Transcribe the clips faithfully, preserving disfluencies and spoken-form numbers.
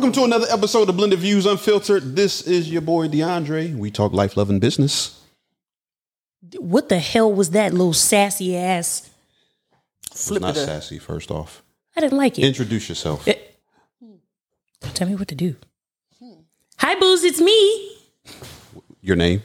Welcome to another episode of Blended Views Unfiltered. This is your boy DeAndre. We talk life, love, and business. What the hell was that little sassy ass? Flip not it sassy, first off. I didn't like it. Introduce yourself. It, don't tell me what to do. Hi, Booze, it's me. Your name?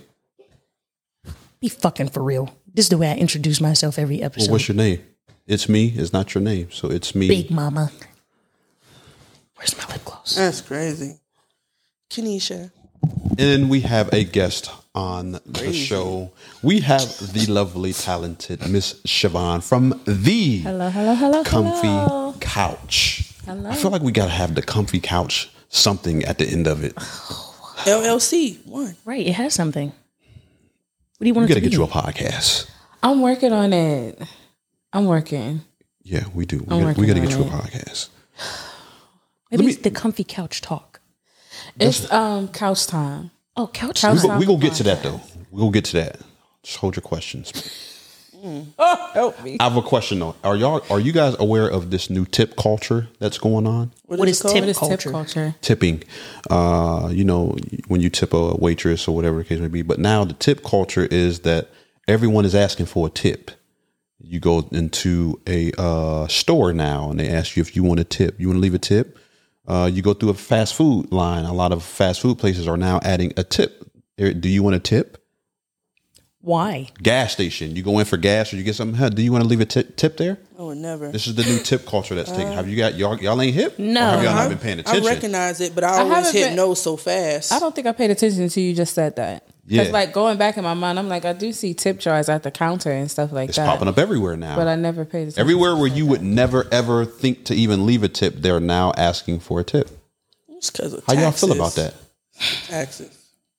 Be fucking for real. This is the way I introduce myself every episode. Well, what's your name? It's me. It's not your name. So it's me. Big Mama. Where's my lip gloss? That's crazy. Kenesha. And we have a guest on crazy. the show. We have the lovely, talented Miss Siobhan from the hello, hello, hello, Comfy hello. Couch. Hello. I feel like we got to have the Comfy Couch something at the end of it. L L C, one. Right, it has something. What do you want we to get to be? get you a podcast. I'm working on it. I'm working. Yeah, we do. I'm we got to get on you a it. podcast. Maybe me, it's the Comfy Couch Talk. It's um couch time. Oh, couch Couch time. We're we going to get to that, though. We're going to get to that. Just hold your questions. Mm. Oh, help me. I have a question, though. Are y'all, are you guys aware of this new tip culture that's going on? What, what is, is tip, what is culture? tip culture? Tipping. Uh, you know, when you tip a waitress or whatever the case may be. But now the tip culture is that everyone is asking for a tip. You go into a uh, store now and they ask you if you want a tip. You want to leave a tip? Uh, you go through a fast food line. A lot of fast food places are now adding a tip. Do you want a tip? Why? Gas station. You go in for gas or you get something. Huh, do you want to leave a tip, tip there? Oh, never. This is the new tip culture that's taking. Have you got y'all? Y'all ain't hip? No. Or have y'all I, not been paying attention? I recognize it, but I I always haven't hit been- no so fast. I don't think I paid attention until you just said that. Because Yeah. like going back in my mind, I'm like, I do see tip jars at the counter and stuff like It's that. popping up everywhere now. But I never paid attention. Everywhere where you would never ever think to even leave a tip, they're now asking for a tip. It's 'cause of How y'all taxes. feel about that? Taxes.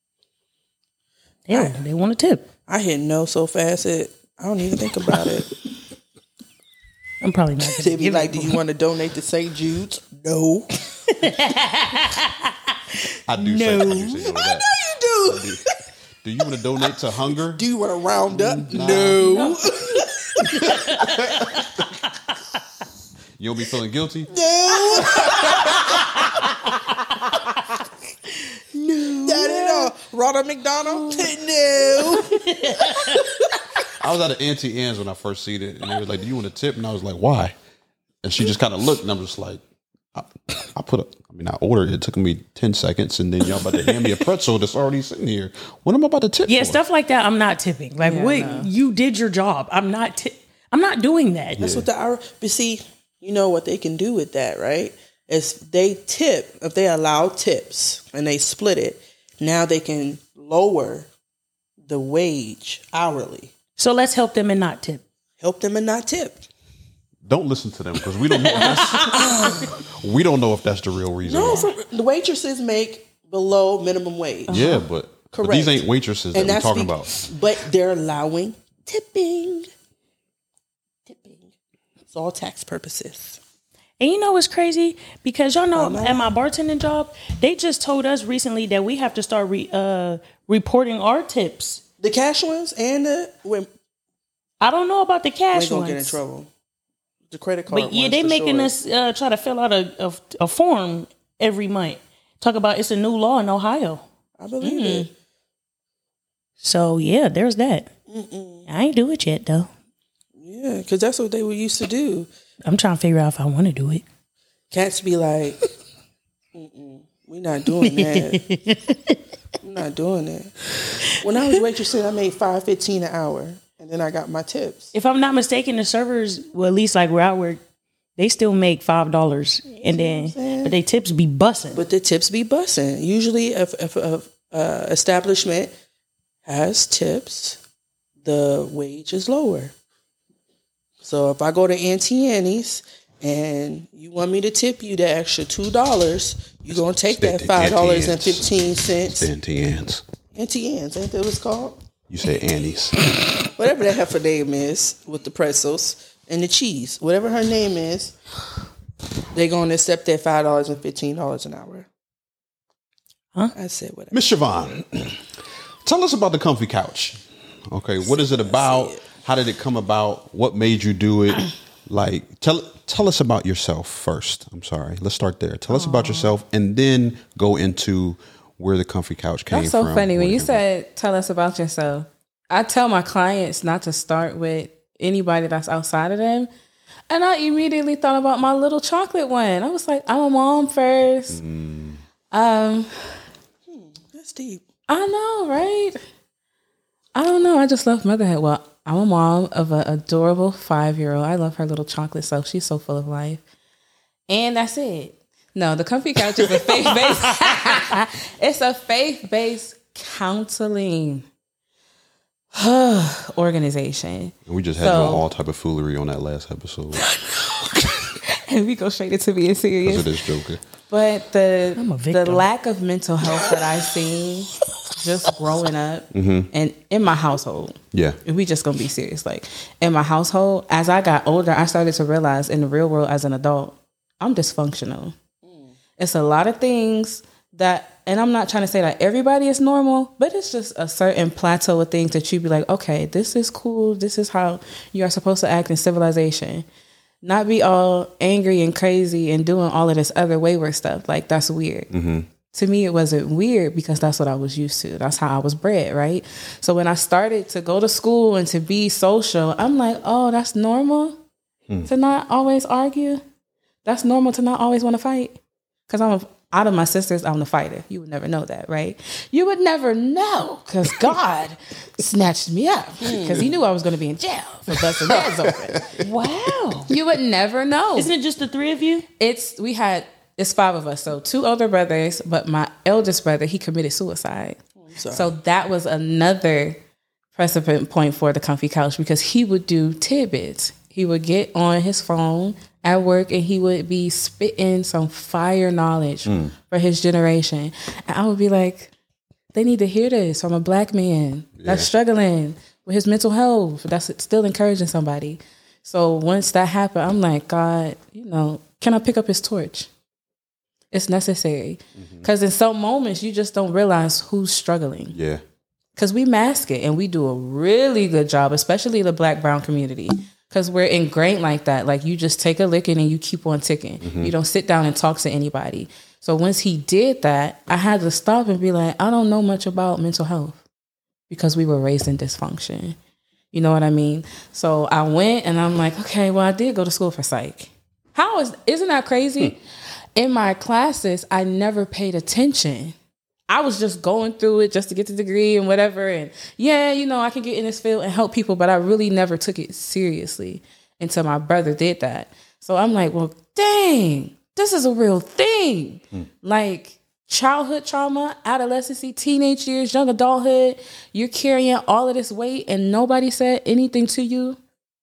Hell, they want a tip. I hit no so fast it I don't even think about it. I'm probably not They going to be give like, it. "Do you want to donate to Saint Jude's?" No. I do say, I do say no to that. You do. Do, do you want to donate to hunger? Do you want to round up? Nah. No. You don't be feeling guilty? No. No. That ain't all. Ronald McDonald? No. I was at an Auntie Anne's when I first seen it, and they was like, "Do you want a tip?" And I was like, "Why?" And she just kind of looked, and I'm just like, I, I put a, I mean, I ordered it. It took me ten seconds, and then y'all about to hand me a pretzel that's already sitting here. What am I about to tip Yeah, for? stuff like that. I'm not tipping. Like, Yeah, wait, no. you did your job. I'm not. Ti- I'm not doing that. That's what the hour. But see, you know what they can do with that, right? Is they tip, if they allow tips and they split it, now they can lower the wage hourly. So let's help them and not tip. Help them and not tip. Don't listen to them because we don't know. If that's, we don't know if that's the real reason. No, why. for, the waitresses make below minimum wage. Yeah, but, but these ain't waitresses that we're talking be- about. But they're allowing tipping. Tipping. It's all tax purposes. And you know what's crazy? Because y'all know at my bartending job, they just told us recently that we have to start re, uh, reporting our tips. The cash ones and the when I don't know about the we cash ain't gonna ones. get in trouble. The credit card. But yeah, ones they for making sure. us uh, try to fill out a, a a form every month. Talk about it's a new law in Ohio. I believe it. So yeah, there's that. Mm-mm. I ain't do it yet though. Yeah, because that's what they were used to do. I'm trying to figure out if I want to do it. Cats be like, Mm-mm, "We're not doing that. We're not doing that." When I was waitressing, I made five fifteen an hour, and then I got my tips. If I'm not mistaken, the servers, well, at least like where I work, they still make five dollars, and then but they tips be bussing. But the tips be bussing. Usually, if, if a uh, establishment has tips, the wage is lower. So if I go to Auntie Annie's and you want me to tip you the extra two dollars, you're gonna take that five dollars and fifteen cents. Auntie Anne's. Auntie Anne's, ain't that what it's called? You say Annie's. Whatever the heifer name is with the pretzels and the cheese, whatever her name is, they're gonna accept that five dollars and fifteen dollars an hour. Huh? I said whatever. Miss Siobhan, tell us about the Comfy Couch. Okay, what is it about? How did it come about? What made you do it? Like, tell tell us about yourself first. I'm sorry. Let's start there. Tell us about yourself, and then go into where the Comfy Couch came from. That's so from, funny. When you whatever. said, tell us about yourself, I tell my clients not to start with anybody that's outside of them. And I immediately thought about my little chocolate one. I was like, I'm a mom first. Mm. Um, That's deep. I know, right? I don't know. I just love motherhood. Well, I'm a mom of an adorable five-year-old. I love her little chocolate self. She's so full of life. And that's it. No, the Comfy Couch is a faith-based. It's a faith-based counseling organization. We just had So- all type of foolery on that last episode. And we go straight into being serious. Because of this joker. But the I'm a the victim. lack of mental health that I seen just growing up and in my household. Yeah. If we just gonna be serious, like in my household, as I got older, I started to realize in the real world as an adult, I'm dysfunctional. It's a lot of things that, and I'm not trying to say that everybody is normal, but it's just a certain plateau of things that you be like, okay, this is cool. This is how you are supposed to act in civilization. Not be all angry and crazy and doing all of this other wayward stuff. Like, that's weird. Mm-hmm. To me, it wasn't weird because that's what I was used to. That's how I was bred, right? So when I started to go to school and to be social, I'm like, oh, that's normal hmm. to not always argue. That's normal to not always want to fight. Because I'm a, out of my sisters, I'm the fighter. You would never know that, right? You would never know because God snatched me up because he knew I was going to be in jail for busting heads open. Wow. You would never know. Isn't it just the three of you? It's, we had, it's five of us. So two older brothers, but my eldest brother, he committed suicide. So that was another precedent point for the Comfy Couch because he would do tidbits. He would get on his phone at work and he would be spitting some fire knowledge mm. for his generation. And I would be like, they need to hear this from a black man yeah. that's struggling with his mental health. That's still encouraging somebody. So once that happened, I'm like, God, you know, can I pick up his torch? It's necessary. Because mm-hmm. in some moments, you just don't realize who's struggling. Yeah. Because we mask it and we do a really good job, especially the black, brown community. Because we're ingrained like that. Like, you just take a licking and you keep on ticking. Mm-hmm. You don't sit down and talk to anybody. So once he did that, I had to stop and be like, I don't know much about mental health because we were raised in dysfunction. You know what I mean? So I went and I'm like, okay, well, I did go to school for psych. How is, isn't that crazy? Hmm. In my classes, I never paid attention. I was just going through it just to get the degree and whatever. And yeah, you know, I can get in this field and help people, but I really never took it seriously until my brother did that. So I'm like, well, dang, this is a real thing. Mm. Like childhood trauma, adolescency, teenage years, young adulthood, you're carrying all of this weight and nobody said anything to you,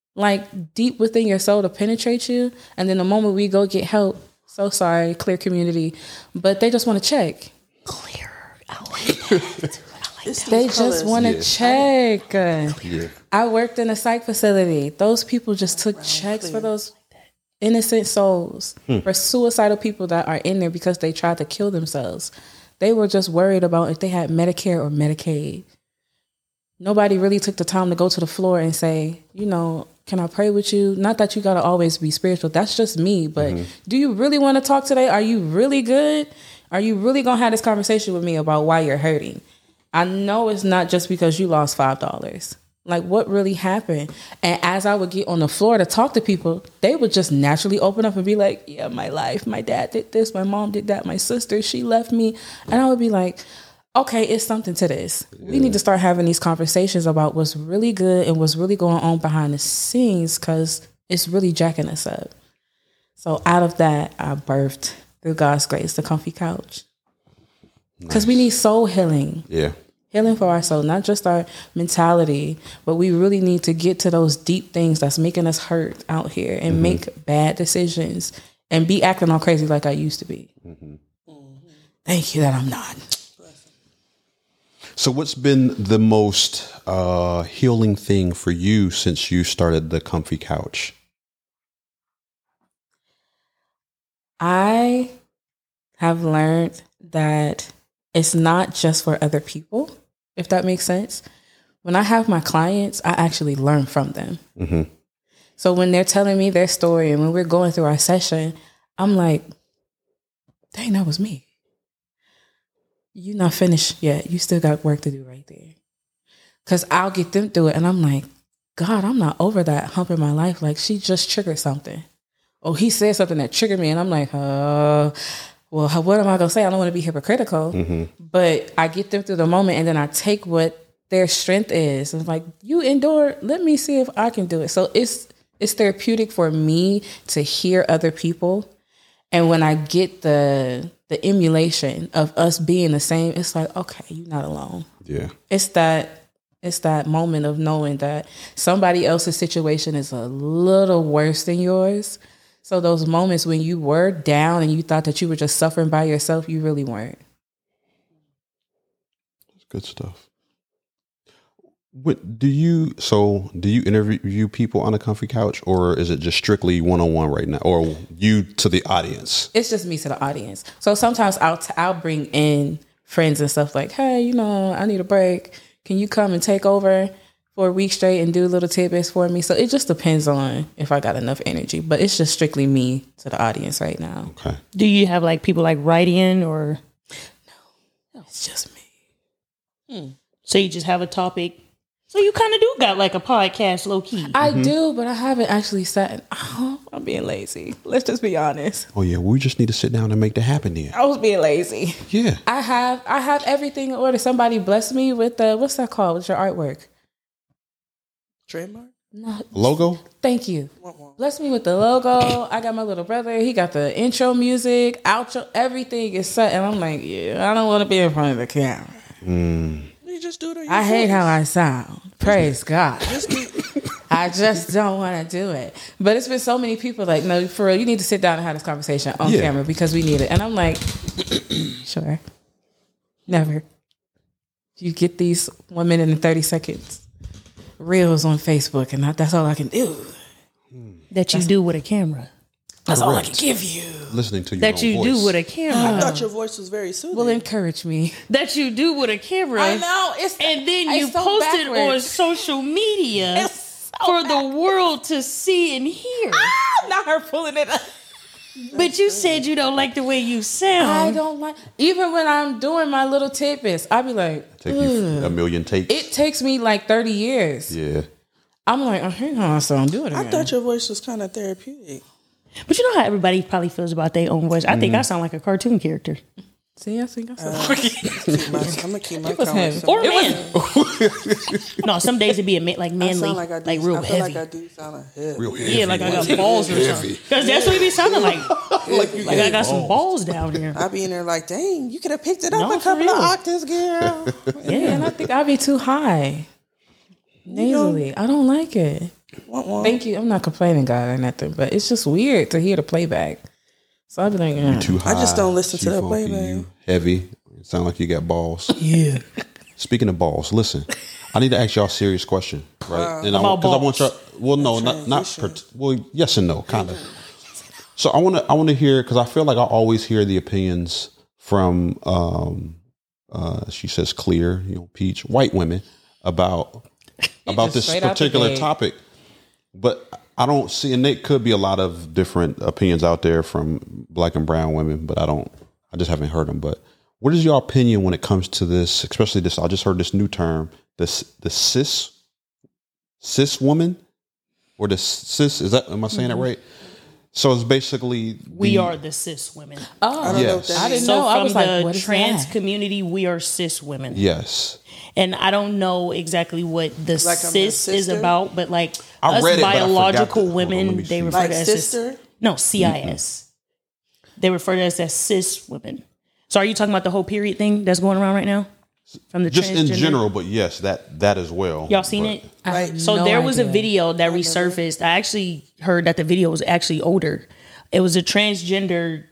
like deep within your soul to penetrate you. And then the moment we go get help, so sorry, clear community, but they just want to check. Clear. I like that. I like they just want to yeah. check. Yeah. I worked in a psych facility. Those people just took checks for those innocent souls, hmm. for suicidal people that are in there because they tried to kill themselves. They were just worried about if they had Medicare or Medicaid. Nobody really took the time to go to the floor and say, you know, can I pray with you? Not that you got to always be spiritual. That's just me. But mm-hmm. do you really want to talk today? Are you really good? Are you really going to have this conversation with me about why you're hurting? I know it's not just because you lost five dollars. Like, what really happened? And as I would get on the floor to talk to people, they would just naturally open up and be like, yeah, my life, my dad did this, my mom did that, my sister, she left me. And I would be like, okay, it's something to this. Yeah. We need to start having these conversations about what's really good and what's really going on behind the scenes because it's really jacking us up. So out of that, I birthed, through God's grace, the Comfy Couch. Because nice. We need soul healing. Yeah. Healing for our soul, not just our mentality, but we really need to get to those deep things that's making us hurt out here and mm-hmm. make bad decisions and be acting all crazy like I used to be. Mm-hmm. Mm-hmm. Thank you that I'm not. So what's been the most uh, healing thing for you since you started the Comfy Couch? I have learned that it's not just for other people, if that makes sense. When I have my clients, I actually learn from them. Mm-hmm. So when they're telling me their story and when we're going through our session, I'm like, dang, that was me. You're not finished yet. You still got work to do right there. Because I'll get them through it. And I'm like, God, I'm not over that hump in my life. Like, she just triggered something. Oh, he said something that triggered me. And I'm like, uh, well, how, what am I going to say? I don't want to be hypocritical. Mm-hmm. But I get them through the moment. And then I take what their strength is. And like, you endure. Let me see if I can do it. So it's it's therapeutic for me to hear other people. And when I get the the emulation of us being the same, it's like, okay, you're not alone. Yeah. It's that it's that moment of knowing that somebody else's situation is a little worse than yours. So those moments when you were down and you thought that you were just suffering by yourself, you really weren't. Good stuff. What do you so do you interview people on a comfy couch, or is it just strictly one-on-one right now, or you to the audience? It's just me to the audience. So sometimes I'll t- I'll bring in friends and stuff like, hey, you know, I need a break. Can you come and take over for a week straight and do little tidbits for me? So it just depends on if I got enough energy, but it's just strictly me to the audience right now. Okay. Do you have like people like write in, or No, it's just me. hmm. So you just have a topic? So you kind of do got like a podcast, low key. I mm-hmm. do, but I haven't actually sat. Oh, I'm being lazy. Let's just be honest. Oh yeah, we just need to sit down and make that happen then. I was being lazy. Yeah. I have I have everything in order. Somebody bless me with the, what's that called? What's your artwork? Trademark? No. Logo? Thank you. Bless me with the logo. I got my little brother. He got the intro music, outro. Everything is set. And I'm like, yeah, I don't want to be in front of the camera. Mm. You just do it on your I hate voice. how I sound. Praise God. I just don't want to do it. But it's been so many people like, no, for real, you need to sit down and have this conversation on yeah. camera because we need it. And I'm like, sure. Never. You get these one minute and thirty seconds reels on Facebook, and that's all I can do. That you that's, do with a camera. That's Correct. All I can give you. Listening to your That you voice. do with a camera. I thought your voice was very soothing. Well, encourage me. That you do with a camera. I know. It's and then it's you so post it on backwards. social media So for backwards. the world to see and hear. Ah, not her pulling it up. But you said you don't like the way you sound. I don't like. Even when I'm doing my little tidbits, I be like, Take you a million takes. it takes me like thirty years. Yeah. I'm like, oh, hang on, so I'm doing it. I again. thought your voice was kind of therapeutic. But you know how everybody probably feels about their own voice. I think I sound like a cartoon character. See, I think I said. Uh, I'm gonna keep my It was comments. him. Or It man. No, some days it'd be a man, like I manly, sound like I like, do. real I feel heavy. like I do sound like heavy. Real heavy. Yeah, like I got balls or something. Because that's what he be sounding like. like you Like I got some balls down here. I be in there like, dang, you could have picked it up No, a for couple real. of octaves, girl. Yeah, and I think I'd be too high. Nasally. I don't like it. Wah, wah. Thank you. I'm not complaining, God, or nothing, but it's just weird to hear the playback. So I'd be like, mm. Too high. I just don't listen to too that funky, playback. you heavy. It sound like you got balls. Yeah. Speaking of balls, listen. I need to ask y'all a serious question, right? And I, About 'cause I want y'all. balls. Well, no, not not. Per, well, yes and no, kind of. So I want to. I want to hear because I feel like I always hear the opinions from. Um, uh, she says clear, you know, peach, white women about about just this straight out the particular gate. topic, but I don't see, and there could be a lot of different opinions out there from black and brown women, but I don't. I just haven't heard them. But what is your opinion when it comes to this, especially this? I just heard this new term, this the cis cis woman, or the cis. Is that am I saying Mm-hmm. that right? So it's basically We the- are the cis women. Oh, I don't know what Yes. that I means. didn't So know. I from was like, the what is trans that? community, we are cis women. yes. And I don't know exactly what the Like I'm a cis is sister? about, but like I us read it, but I forgot biological the- hold on, let women, me they see. refer Like to as sister? cis. No, C I S. They refer to us as cis women. So are you talking about the whole period thing that's going around right now? From the Just in transgender? general, but yes, that that as well. Y'all seen But- it? I have So no there was a idea. video that resurfaced. I actually heard that the video was actually older. It was a transgender.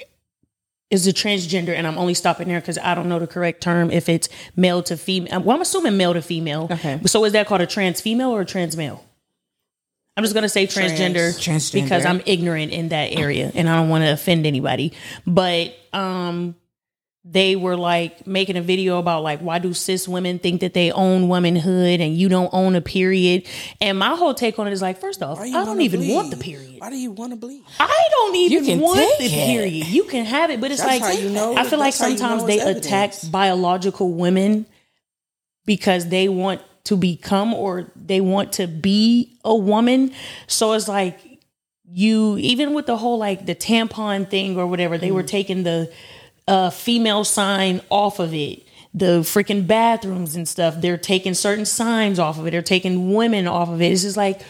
Is a transgender, and I'm only stopping there because I don't know the correct term. If it's male to female, well, I'm assuming male to female. Okay. So is that called a trans female or a trans male? I'm just gonna say transgender, Transgender. because I'm ignorant in that area, and I don't want to offend anybody. But um, they were like making a video about like, why do cis women think that they own womanhood and you don't own a period? And my whole take on it is like, first off, I don't even bleed? want the period. Why do you want to bleed? I don't even want the it. period. You can have it, but it's That's like, how you know, I feel like that's how you sometimes know they it's attack evidence. biological women because they want to become or they want to be a woman. So it's like you, even with the whole like the tampon thing or whatever, they mm. were taking the uh, female sign off of it. The freaking bathrooms and stuff, they're taking certain signs off of it. They're taking women off of it. It's just like,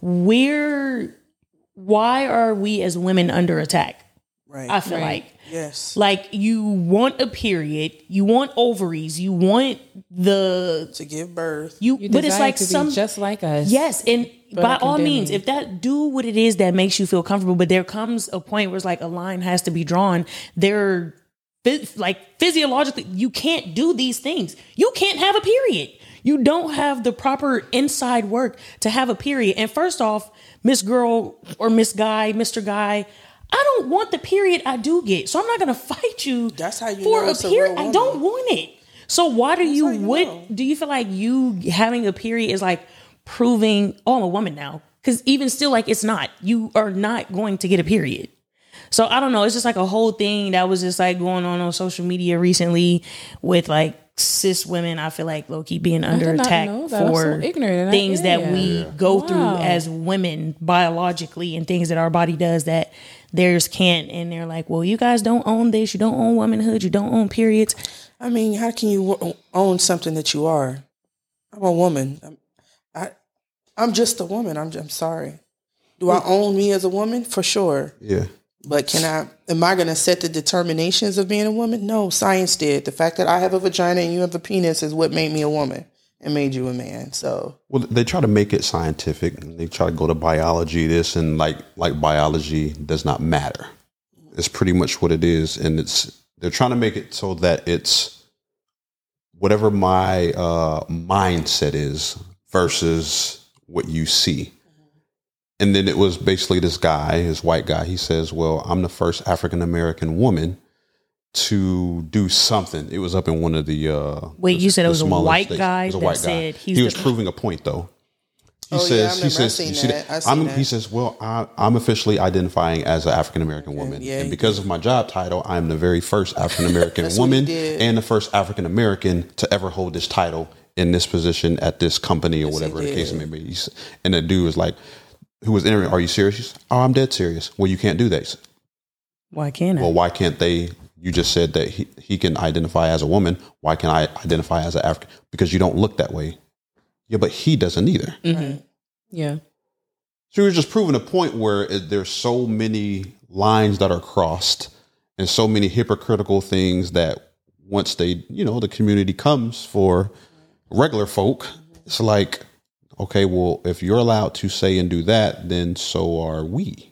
we're, why are we as women under attack? Right. I feel Right. like. Yes. Like you want a period, you want ovaries, you want the To give birth. you, You but it's desire like to be some just like us. yes, and But by I all condemn means, you. if that do what it is that makes you feel comfortable, but there comes a point where it's like a line has to be drawn. There, like physiologically, you can't do these things. You can't have a period. You don't have the proper inside work to have a period. And first off, Miss Girl or Miss Guy, Mister Guy, I don't want the period I do get. So I'm not going to fight you That's how you for know a it's a period. real I don't woman. want it. So why do you, how you what know. do you feel like you having a period is like proving, oh, I'm a woman now? Because even still, like, it's not. You are not going to get a period. So I don't know. It's just like a whole thing that was just like going on on social media recently with like cis women. I feel like low key being under did not attack know that. I'm for so ignorant in that things that area. we go Wow. through as women biologically and things that our body does that theirs can't. And they're like, well, you guys don't own this. You don't own womanhood. You don't own periods. I mean, how can you w- own something that you are? I'm a woman. I'm, I, I'm just a woman. I'm, I'm sorry. Do I own me as a woman? For sure. Yeah. But can I, am I going to set the determinations of being a woman? No, science did. The fact that I have a vagina and you have a penis is what made me a woman and made you a man. So, Well, they try to make it scientific. They try to go to biology, this and like like biology does not matter. It's pretty much what it is, and it's they're trying to make it so that it's whatever my uh, mindset is versus what you see. And then it was basically this guy, this white guy. He says, "Well, I'm the first African American woman to do something." It was up in one of the. Uh, Wait, the- you said it the was a smaller white states. guy It was a that white said guy. he's he the- was proving a point, though. He Oh, yeah, I says, he remember. I says, seen you see that. I seen I'm, that. he says, well, I, I'm officially identifying as an African American woman, yeah, and he because of my job title, I'm the very first African American That's what he woman did. and the first African American to ever hold this title in this position at this company or Yes, he whatever the case did. may be. He's- And the dude was like, who was interviewing, "Are you serious?" He's, "Oh, I'm dead serious." "Well, you can't do that." He said, Why can't I? "Well, why can't they? You just said that he, he can identify as a woman. Why can't I identify as an African? Because you don't look that way." "Yeah, but he doesn't either." Mm-hmm. Yeah. So you're just proving a point where it, there's so many lines that are crossed and so many hypocritical things that once they, you know, the community comes for regular folk, it's like, okay, well, if you're allowed to say and do that, then so are we.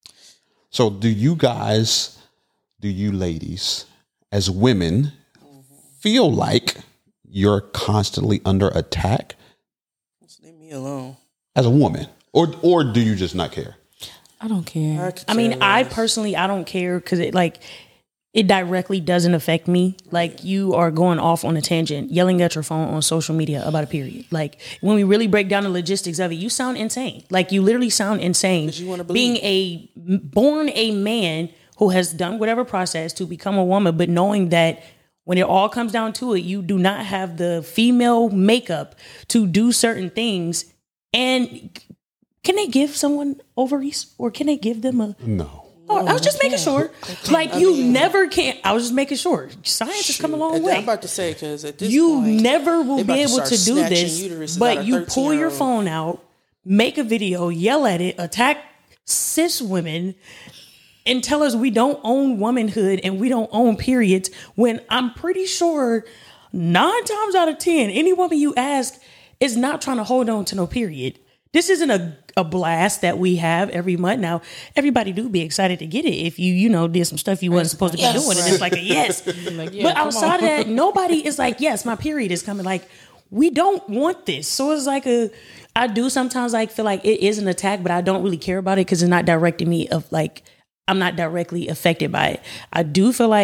So do you guys, do you ladies, as women, feel like you're constantly under attack Just leave me alone. as a woman? Or or do you just not care? I don't care. could I mean, care I less. personally, I don't care because it like it directly doesn't affect me. Like you are going off on a tangent, yelling at your phone on social media about a period. Like when we really break down the logistics of it, you sound insane. Like you literally sound insane. you wanna being believe. a born a man who has done whatever process to become a woman, but knowing that when it all comes down to it, you do not have the female makeup to do certain things. And can they give someone ovaries or can they give them a No. Oh, I was just making sure. Like you never can. I was just making sure. Science has come a long And way. I'm about to say, because at this You point, never will they be about to able start to do snatching this, uteruses out but of you pull your thirteen-year-old. phone out, make a video, yell at it, attack cis women, and tell us we don't own womanhood and we don't own periods. When I'm pretty sure nine times out of ten, any woman you ask is not trying to hold on to no period. This isn't a, a blast that we have every month. Now, everybody do be excited to get it if you, you know, did some stuff you wasn't supposed to be Yes. doing. And it's like a yes. Like, yeah, But come outside on. of that, nobody is like, yes, my period is coming. Like, we don't want this. So it's like a, I do sometimes like feel like it is an attack, but I don't really care about it because it's not directing me of like, I'm not directly affected by it. I do feel like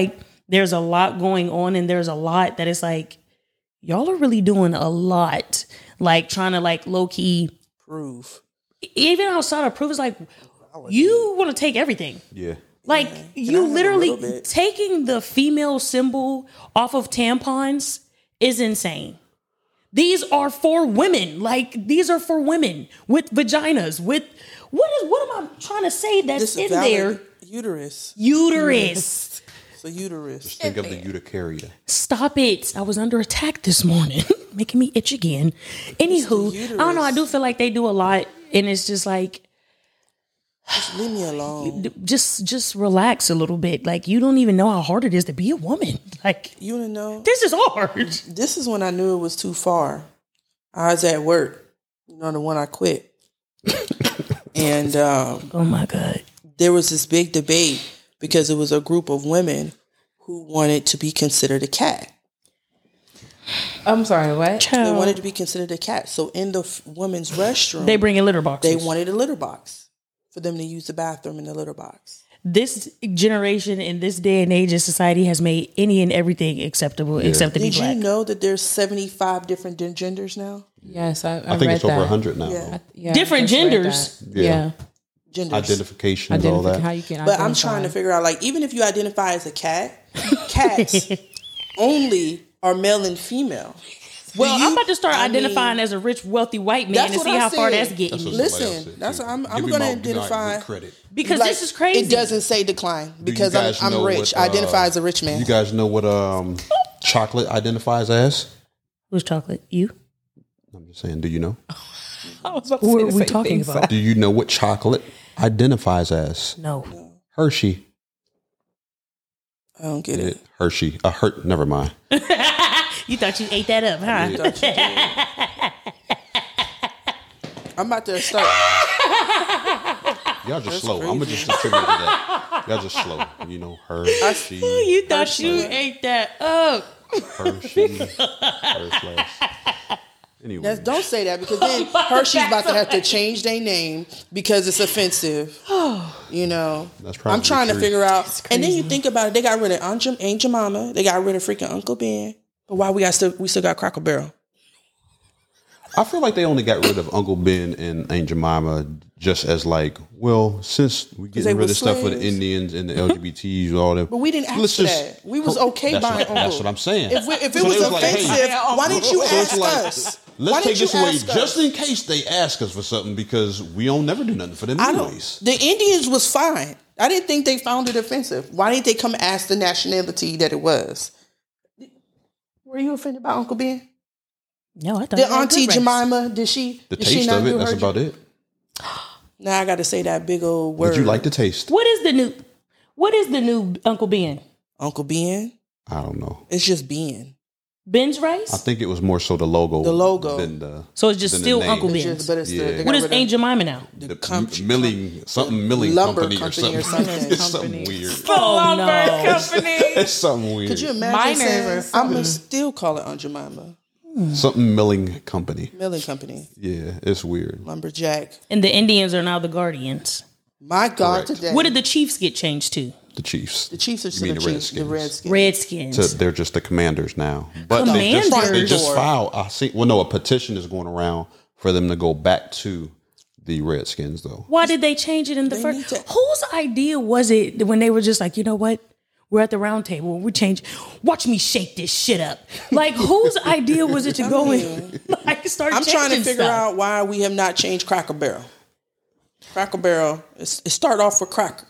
there's a lot going on, and there's a lot that it's like, y'all are really doing a lot. Like trying to like low key prove. Even outside of proof, it's like you want to take everything. Yeah. Like Yeah. you I literally taking the female symbol off of tampons is insane. These are for women. Like these are for women with vaginas. With what is what am I trying to say that's This in valid there? Uterus. Uterus. It's a uterus. Just think of the urticaria. Stop it. I was under attack this morning. Making me itch again. Anywho, I don't know. I do feel like they do a lot. And it's just like, Just leave me alone. just just relax a little bit. Like you don't even know how hard it is to be a woman. Like You wanna know? this is hard. This is when I knew it was too far. I was at work, you know, the one I quit. And um, Oh my God. there was this big debate because it was a group of women who wanted to be considered a cat. I'm sorry, what? They wanted to be considered a cat. So in the f- women's restroom, They bring in litter boxes. they wanted a litter box for them to use the bathroom in the litter box. This generation in this day and age of society has made any and everything acceptable except to be Did black. you know that there's seventy-five different gen- genders now? Yes, I, I, I think read it's over that. one hundred now. Yeah. Yeah, Different I just read genders. that. Yeah. Yeah. Genders. Identifications, all Identify that. how you can. But I'm identify. trying to figure out, like, even if you identify as a cat, cats only are male and female. Well, Do you- I'm about to start I identifying mean, as a rich, wealthy white man that's and what see I how far said. that's getting That's me. what Listen, somebody else said, that's too. what I'm- Give I'm me gonna my- give me identify- my credit. Because like, this is crazy. It doesn't say decline Do you because I'm, guys I'm know rich. what, uh, Identify as a rich man. You guys know what um chocolate identifies as? Who's chocolate? You? I'm just saying. Do you know? I was about to Who say are the we same talking thing, about? Do you know what chocolate identifies as? No. Hershey. I don't get it. It, Hershey. A hurt. Never mind. You thought you ate that up, huh? I'm about to start. Y'all just slow. I'm gonna just attribute to that. Y'all just slow. You know, Hershey. You thought Hershey. you ate that up. Hershey. Hershey. Anyway, That's, don't say that because then Hershey's about to have to change their name because it's offensive. You know, That's probably I'm trying to true. figure out. And then you think about it, they got rid of Aunt, Jem- Aunt Jemima, they got rid of freaking Uncle Ben, but why we got still we still got Cracker Barrel? I feel like they only got rid of Uncle Ben and Aunt Jemima just as like, well, since we they getting rid were of stuff for the slaves. Indians and the L G B Ts and all that. But we didn't ask let's for just- that. We was okay that's buying what, Uncle. That's what I'm saying. If, we, if it So was they was like, hey, offensive, why didn't you so it's ask like, us? Let's Why take didn't this you away ask us? just in case they ask us for something because we don't never do nothing for them I don't. anyways. The Indians was fine. I didn't think they found it offensive. Why didn't they come ask the nationality that it was? Were you offended by Uncle Ben? No, I thought Did you had Auntie good race. Jemima? Did she? The did she taste not of do it, that's her about it. Now I got to say that big old word. Would you like the taste? What is the new? What is the new Uncle Ben? Uncle Ben? I don't know. It's just Ben. Ben's rice. I think it was more so the logo. The logo. Than the, So it's just than the still name. Uncle It's Ben's. just, but it's Yeah. the, they What got is rid of Aunt Jemima now? the Com- com- milling something milling lumber company, or something. company or something. It's something weird. Oh no! It's something weird. Could you imagine Miners or saying, I'm going to still call it Aunt Jemima. Something milling company. Milling Company. Yeah, it's weird. Lumberjack. And the Indians are now the Guardians. My God, Correct. today. What did the Chiefs get changed to? The Chiefs. the Chiefs are You still mean the the Chiefs. The Redskins. Redskins. Redskins. So they're just the commanders now. But they just, Commanders? they just Door. filed. I see. Well, no, a petition is going around for them to go back to the Redskins, though. Why did they change it in the They first? need to- Whose idea was it when they were just like, you know what? We're at the round table. We change. Watch me shake this shit up. Like, whose idea was it to go in? Like, start. I'm trying to changing figure stuff? out why we have not changed Cracker Barrel. Cracker Barrel, it's, it start off with cracker.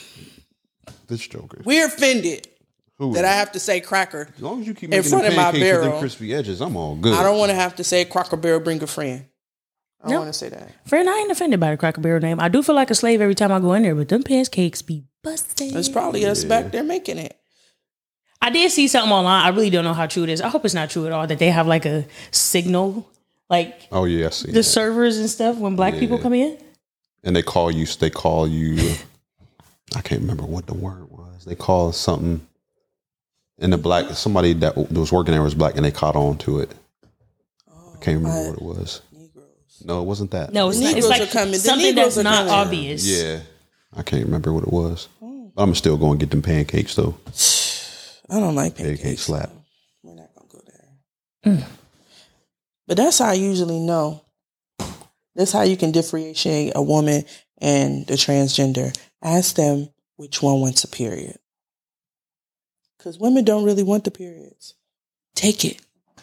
This joker. We're offended Who? that I have to say cracker. As long as you keep in making front them of my pancakes with them barrel. crispy edges, I'm all good. I don't want to have to say Cracker Barrel, bring a friend. I don't No. want to say that. Friend, I ain't offended by the Cracker Barrel name. I do feel like a slave every time I go in there, but them pancakes be busting. It's probably us back there making it. I did see something online. I really don't know how true it is. I hope it's not true at all that they have like a signal, like Oh yeah, I see. the that. servers and stuff when black Yeah. people come in. And they call you. They call you. I can't remember what the word was. They call something. And the black somebody that was working there was black, and they caught on to it. I can't remember what it was. No, it wasn't that. No, it's not. It's Negroes like are coming. The something Negroes that's are not coming. obvious. Yeah, I can't remember what it was. But I'm still going to get them pancakes though. I don't like pancakes. Pancake slap. So we're not gonna go there. Mm. But that's how I usually know. That's how you can differentiate a woman and the transgender. Ask them which one wants a period. Because women don't really want the periods. Take it.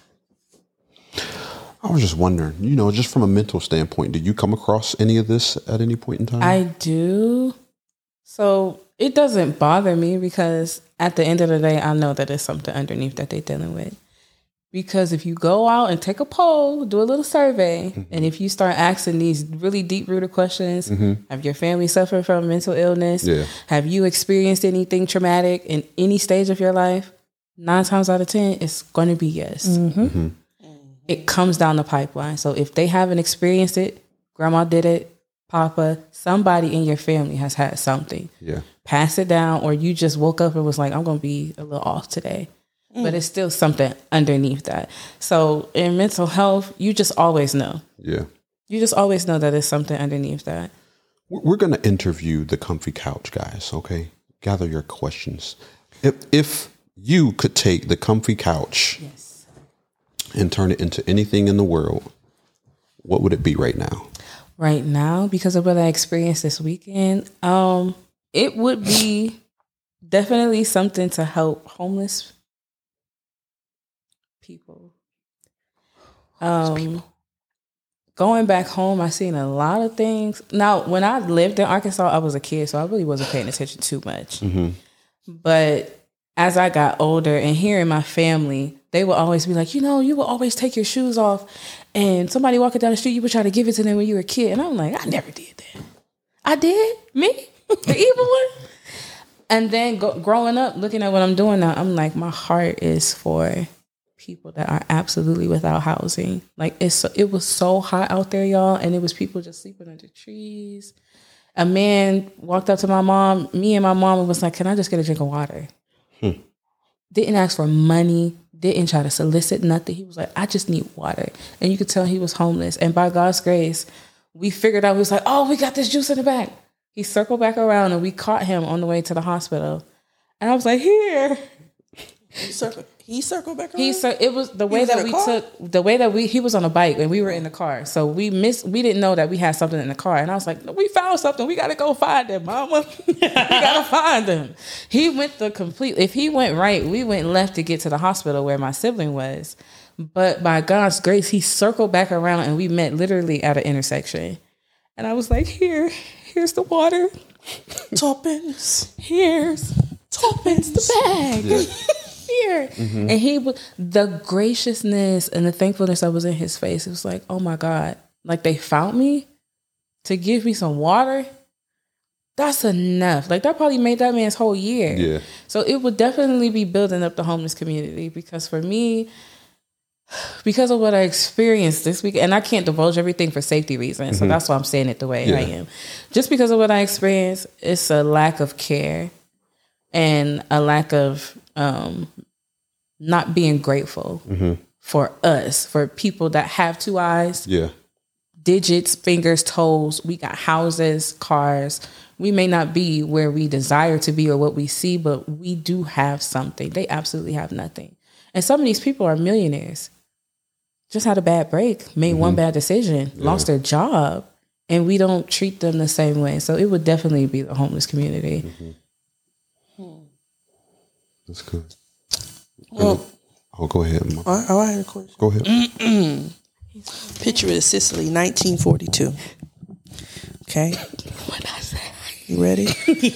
I was just wondering, you know, just from a mental standpoint, did you come across any of this at any point in time? I do. So it doesn't bother me because at the end of the day, I know that there's something underneath that they're dealing with. Because if you go out and take a poll, do a little survey, mm-hmm. and if you start asking these really deep-rooted questions, mm-hmm. have your family suffered from mental illness? Yeah. Have you experienced anything traumatic in any stage of your life? Nine times out of ten, it's going to be yes. Mm-hmm. Mm-hmm. It comes down the pipeline. So if they haven't experienced it, grandma did it, papa, somebody in your family has had something. Yeah. Pass it down, or you just woke up and was like, I'm going to be a little off today. Mm. But it's still something underneath that. So in mental health, you just always know. Yeah. You just always know that there's something underneath that. We're going to interview the Comfy Couch guys, okay? Gather your questions. If if you could take the Comfy Couch yes. and turn it into anything in the world, what would it be right now? Right now, because of what I experienced this weekend, um, it would be definitely something to help homeless people. Um, people. Going back home, I seen a lot of things. Now, when I lived in Arkansas, I was a kid, so I really wasn't paying attention too much. Mm-hmm. But as I got older and hearing my family, they would always be like, you know, you would always take your shoes off and somebody walking down the street, you would try to give it to them when you were a kid. And I'm like, I never did that. I did? Me? The evil one? And then go, growing up, looking at what I'm doing now, I'm like, my heart is for people that are absolutely without housing. Like, it's so, it was so hot out there, y'all, and it was people just sleeping under trees. A man walked up to my mom, me and my mom, and was like, can I just get a drink of water? Hmm. Didn't ask for money, didn't try to solicit nothing. He was like, I just need water. And you could tell he was homeless. And by God's grace, we figured out, we was like, oh, we got this juice in the back. He circled back around and we caught him on the way to the hospital. And I was like, here. He circled, he circled back around? He cir- it was the way was that we car? took, the way that we, he was on a bike and we were in the car. So we missed, we didn't know that we had something in the car. And I was like, we found something. We got to go find them, mama. We got to find them. He went the complete, if he went right, we went left to get to the hospital where my sibling was. But by God's grace, he circled back around and we met literally at an intersection. And I was like, here, here's the water. Toppins. Here's Toppins, the bag. Yeah. Here. Mm-hmm. And he was, the graciousness and the thankfulness that was in his face, it was like, oh my God, like they found me to give me some water. That's enough. Like that probably made that man's whole year. Yeah. So it would definitely be building up the homeless community, because for me, because of what I experienced this week, and I can't divulge everything for safety reasons, mm-hmm. so that's why I'm saying it the way yeah. I am. Just because of what I experienced, it's a lack of care and a lack of um, not being grateful mm-hmm. for us, for people that have two eyes, yeah, digits, fingers, toes. We got houses, cars. We may not be where we desire to be or what we see, but we do have something. They absolutely have nothing. And some of these people are millionaires. Just had a bad break, made mm-hmm. one bad decision, yeah. lost their job, and we don't treat them the same way. So it would definitely be the homeless community. Mm-hmm. That's good. Well, oh, go ahead. Mom. I, I had a question. Go ahead. Mm-mm. Picture of Sicily, nineteen forty-two. Okay. What I say? You ready?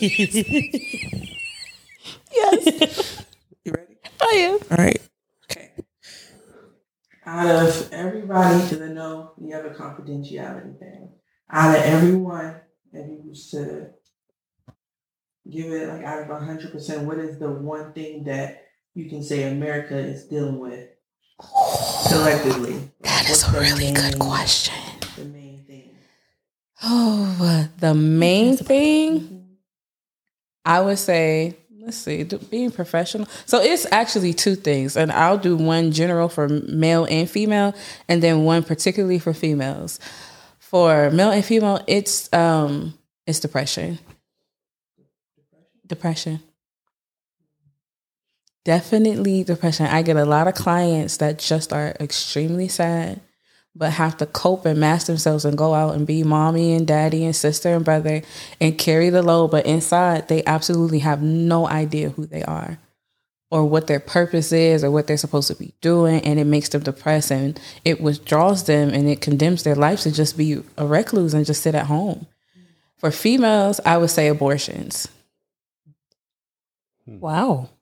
Yes. You ready? I am. All right. Okay. Out of everybody, because I know you have a confidentiality thing. Out of everyone, if you was to give it like out of one hundred percent, what is the one thing that you can say America is dealing with collectively? That is a really good question. The main thing. Oh, the main thing, mm-hmm. I would say, let's see, being professional. So it's actually two things, and I'll do one general for male and female, and then one particularly for females. For male and female, it's um, it's depression. Depression. definitely depression. I get a lot of clients that just are extremely sad, but have to cope and mask themselves and go out and be mommy and daddy and sister and brother and carry the load. But inside, they absolutely have no idea who they are or what their purpose is or what they're supposed to be doing. And it makes them depressed and it withdraws them and it condemns their lives to just be a recluse and just sit at home. For females, I would say abortions. Wow.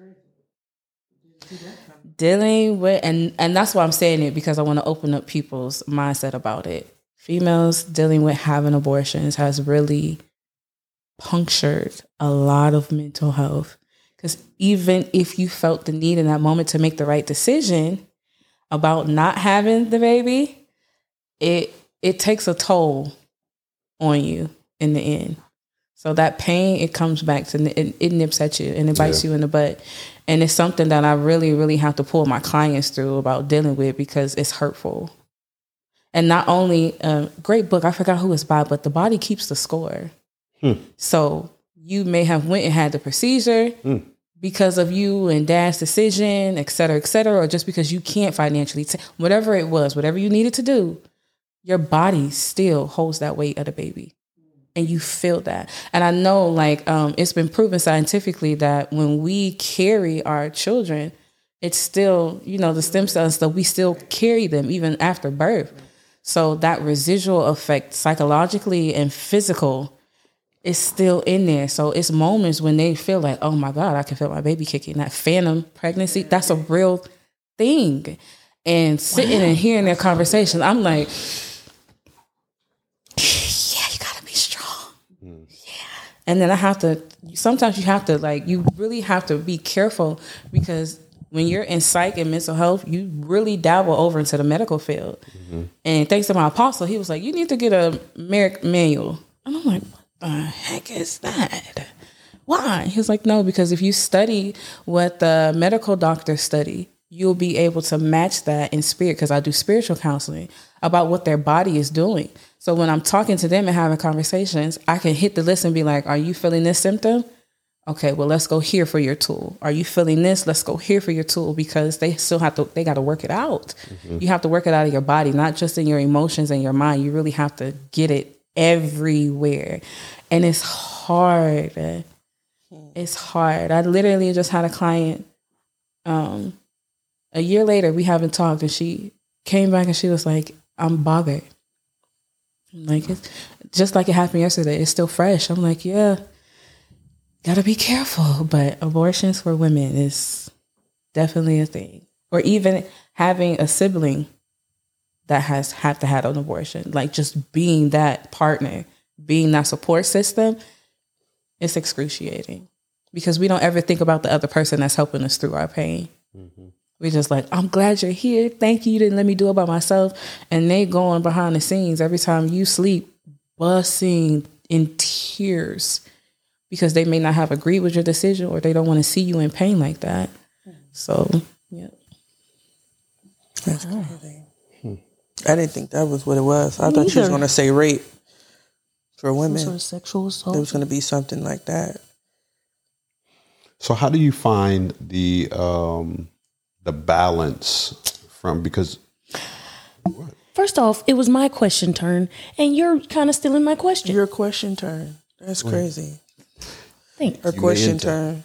Dealing with, and, and that's why I'm saying it, because I want to open up people's mindset about it. Females dealing with having abortions has really punctured a lot of mental health. Because even if you felt the need in that moment to make the right decision about not having the baby, it it takes a toll on you in the end. So that pain, it comes back to, it, it nips at you and it bites yeah. you in the butt. And it's something that I really, really have to pull my clients through about dealing with because it's hurtful. And not only, a great book, I forgot who it's by, but The Body Keeps the Score. Hmm. So you may have went and had the procedure hmm. because of you and dad's decision, et cetera, et cetera, or just because you can't financially, t- whatever it was, whatever you needed to do, your body still holds that weight of the baby. And you feel that. And I know like um, it's been proven scientifically that when we carry our children, it's still, you know, the stem cells, so we still carry them even after birth. So that residual effect psychologically and physical is still in there. So it's moments when they feel like, oh my God, I can feel my baby kicking. That phantom pregnancy, that's a real thing. And sitting wow. and hearing their conversations, I'm like, and then I have to, sometimes you have to like, you really have to be careful because when you're in psych and mental health, you really dabble over into the medical field. Mm-hmm. And thanks to my apostle, he was like, you need to get a Merrick manual. And I'm like, what the heck is that? Why? He was like, no, because if you study what the medical doctors study, you'll be able to match that in spirit, because I do spiritual counseling about what their body is doing. So when I'm talking to them and having conversations, I can hit the list and be like, are you feeling this symptom? Okay, well, let's go here for your tool. Are you feeling this? Let's go here for your tool, because they still have to, they got to work it out. Mm-hmm. You have to work it out of your body, not just in your emotions and your mind. You really have to get it everywhere. And it's hard. It's hard. I literally just had a client, um, a year later, we haven't talked, and she came back and she was like, I'm bothered. I'm like, it's just like it happened yesterday. It's still fresh. I'm like, yeah, gotta be careful. But abortions for women is definitely a thing. Or even having a sibling that has had to have an abortion, like just being that partner, being that support system, it's excruciating because we don't ever think about the other person that's helping us through our pain. Mm-hmm. We're just like, I'm glad you're here. Thank you. You didn't let me do it by myself. And they going behind the scenes every time you sleep, busting in tears because they may not have agreed with your decision or they don't want to see you in pain like that. So, yeah. That's crazy. Hmm. I didn't think that was what it was. I me thought either. She was going to say rape for women. Some sort of sexual assault. It was going to be something like that. So how do you find the... Um, the balance from, because what? First off, it was my question turn and you're kind of stealing my question. Your question turn. That's crazy. Thanks. Her question turn.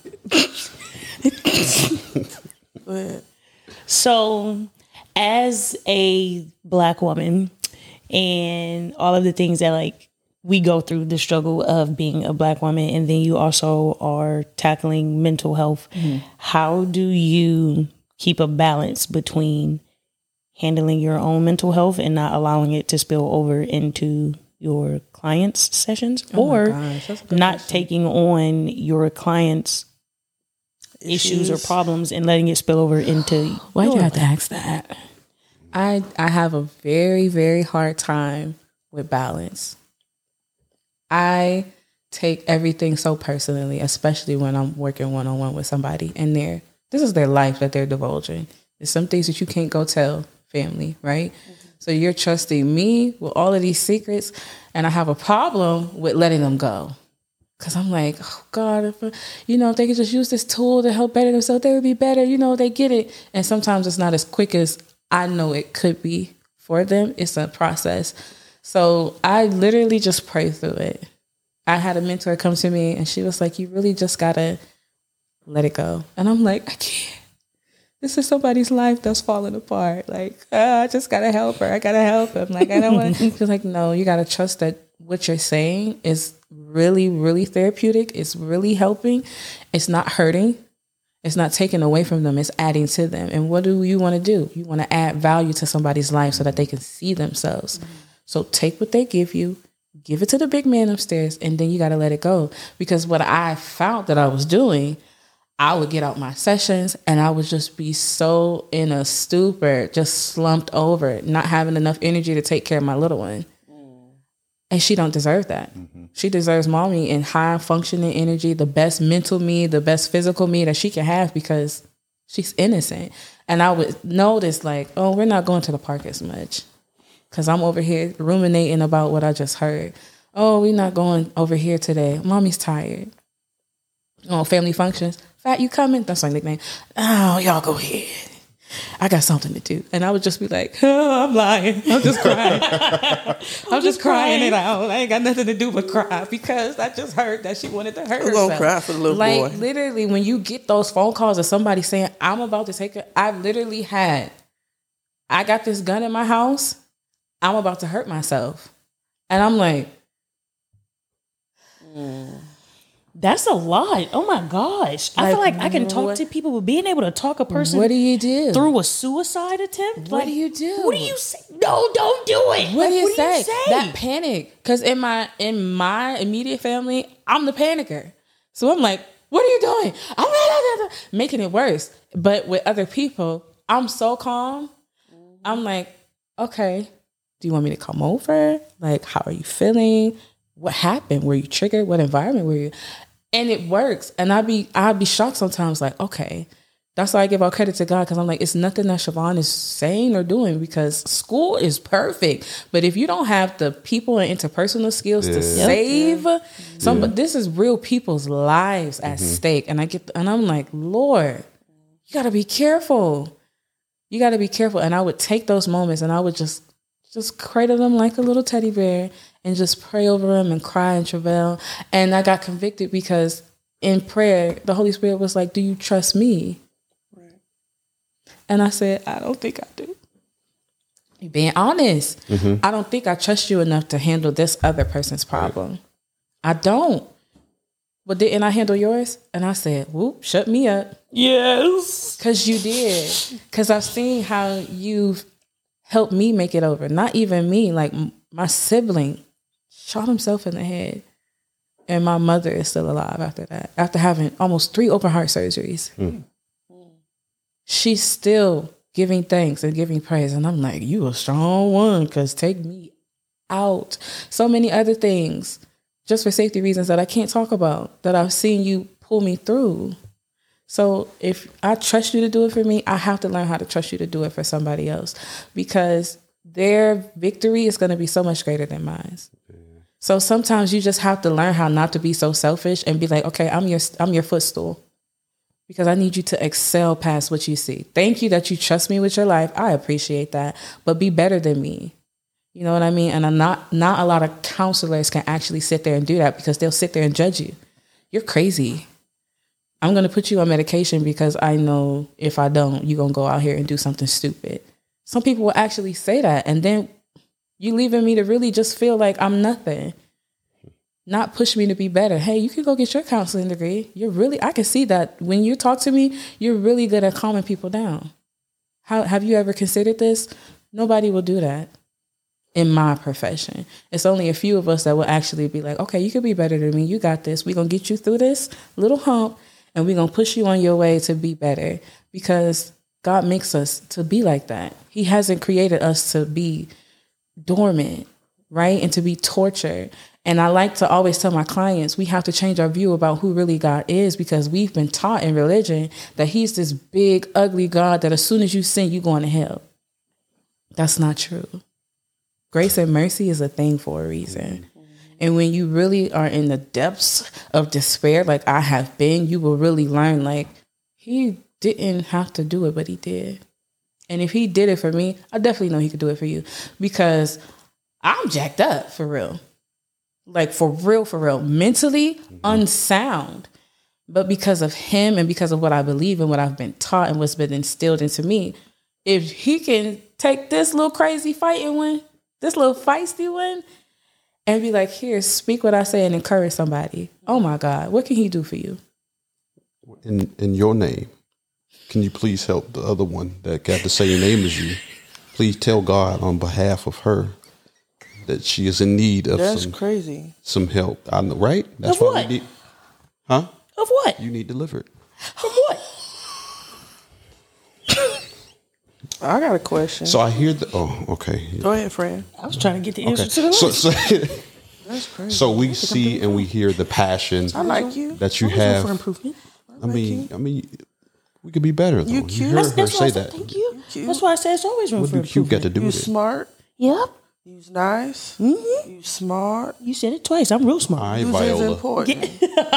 Go ahead. So as a Black woman and all of the things that like we go through, the struggle of being a Black woman, and then you also are tackling mental health, mm-hmm. how do you keep a balance between handling your own mental health and not allowing it to spill over into your clients' sessions, oh or gosh, not question. Taking on your clients' issues. issues or problems and letting it spill over into why do you have to ask that? I I have a very, very hard time with balance. I take everything so personally, especially when I'm working one-on-one with somebody and they're this is their life that they're divulging. There's some things that you can't go tell family, right? Mm-hmm. So you're trusting me with all of these secrets, and I have a problem with letting them go. Because I'm like, oh God, if, you know, if they could just use this tool to help better themselves, they would be better. You know, they get it. And sometimes it's not as quick as I know it could be for them. It's a process. So I literally just pray through it. I had a mentor come to me and she was like, you really just got to let it go. And I'm like, I can't. This is somebody's life that's falling apart. Like, oh, I just got to help her. I got to help him. Like, I don't want to. She's like, no, you got to trust that what you're saying is really, really therapeutic. It's really helping. It's not hurting. It's not taking away from them. It's adding to them. And what do you want to do? You want to add value to somebody's life so that they can see themselves. Mm-hmm. So take what they give you, give it to the big man upstairs, and then you got to let it go. Because what I found that I was doing, I would get out my sessions and I would just be so in a stupor, just slumped over, not having enough energy to take care of my little one. And she don't deserve that. Mm-hmm. She deserves mommy in high functioning energy, the best mental me, the best physical me that she can have because she's innocent. And I would notice like, oh, we're not going to the park as much because I'm over here ruminating about what I just heard. Oh, we're not going over here today. Mommy's tired. Oh, family functions. Fat, you coming? That's my nickname. Oh, y'all go ahead. I got something to do. And I would just be like, oh, I'm lying. I'm just crying. I'm, I'm just crying, crying it out. I ain't got nothing to do but cry because I just heard that she wanted to hurt herself. I'm going to cry for the little like, boy. Like, literally, when you get those phone calls of somebody saying, I'm about to take it, I literally had, I got this gun in my house. I'm about to hurt myself. And I'm like, mm. That's a lot. Oh my gosh. I like, feel like I can talk what, to people, but being able to talk a person what do you do? Through a suicide attempt? What like, do you do? What do you say? No, don't do it. What, like, do, you what say? do you say? That panic. Because in my in my immediate family, I'm the panicker. So I'm like, what are you doing? I'm making it worse. But with other people, I'm so calm. I'm like, okay, do you want me to come over? Like, how are you feeling? What happened? Were you triggered? What environment were you? And it works. And I'd be I'd be shocked sometimes, like, okay. That's why I give all credit to God, because I'm like, it's nothing that Siobhan is saying or doing, because school is perfect. But if you don't have the people and interpersonal skills yeah. to save yeah. some, yeah. but this is real people's lives at mm-hmm. stake. And I get and I'm like, Lord, you gotta be careful. You gotta be careful. And I would take those moments and I would just just cradle them like a little teddy bear and just pray over them and cry and travail. And I got convicted because in prayer, the Holy Spirit was like, do you trust me? Right. And I said, I don't think I do. You're being honest. Mm-hmm. I don't think I trust you enough to handle this other person's problem. Right. I don't. But didn't I handle yours? And I said, whoop, shut me up. Yes. Because you did. Because I've seen how you've helped me make it over. Not even me, like my sibling shot himself in the head. And my mother is still alive after that. After having almost three open heart surgeries. Mm. She's still giving thanks and giving praise. And I'm like, you a strong one, because take me out. So many other things, just for safety reasons, that I can't talk about, that I've seen you pull me through. So if I trust you to do it for me, I have to learn how to trust you to do it for somebody else, because their victory is going to be so much greater than mine. Yeah. So sometimes you just have to learn how not to be so selfish and be like, okay, I'm your I'm your footstool, because I need you to excel past what you see. Thank you that you trust me with your life. I appreciate that, but be better than me. You know what I mean? And I'm not not a lot of counselors can actually sit there and do that, because they'll sit there and judge you. You're crazy. I'm going to put you on medication because I know if I don't, you're going to go out here and do something stupid. Some people will actually say that. And then you leaving me to really just feel like I'm nothing. Not push me to be better. Hey, you can go get your counseling degree. You're really, I can see that when you talk to me, you're really good at calming people down. How have you ever considered this? Nobody will do that in my profession. It's only a few of us that will actually be like, okay, you could be better than me. You got this. We're going to get you through this little hump. And we're going to push you on your way to be better, because God makes us to be like that. He hasn't created us to be dormant, right? And to be tortured. And I like to always tell my clients, we have to change our view about who really God is, because we've been taught in religion that he's this big, ugly God that as soon as you sin, you're going to hell. That's not true. Grace and mercy is a thing for a reason. And when you really are in the depths of despair, like I have been, you will really learn, like, he didn't have to do it, but he did. And if he did it for me, I definitely know he could do it for you, because I'm jacked up for real. Like for real, for real. Mentally mm-hmm. unsound. But because of him and because of what I believe and what I've been taught and what's been instilled into me, if he can take this little crazy fighting one, this little feisty one, and be like, here, speak what I say and encourage somebody. Oh my God, what can he do for you? In in your name, can you please help the other one that got the same name as you? Please tell God on behalf of her that she is in need of That's some, crazy. some help. I know, right? That's Of why what? we need. Huh? Of what? You need delivered. Of what? I got a question. So I hear the. Oh, okay. Go ahead, friend. I was trying to get the answer Okay. to the So, question. so, That's crazy. so we see and we hear the passion I like you. that you Always room for have. improvement. I mean, I mean, we could be better though. You cute. heard That's, her that's why say I said that. thank you. cute. That's why I said it's always room What for do cute got to improvement. do You with it? smart. Yep. You's nice. Mm-hmm. You smart. You said it twice. I'm real smart. All right, You's is Viola. important.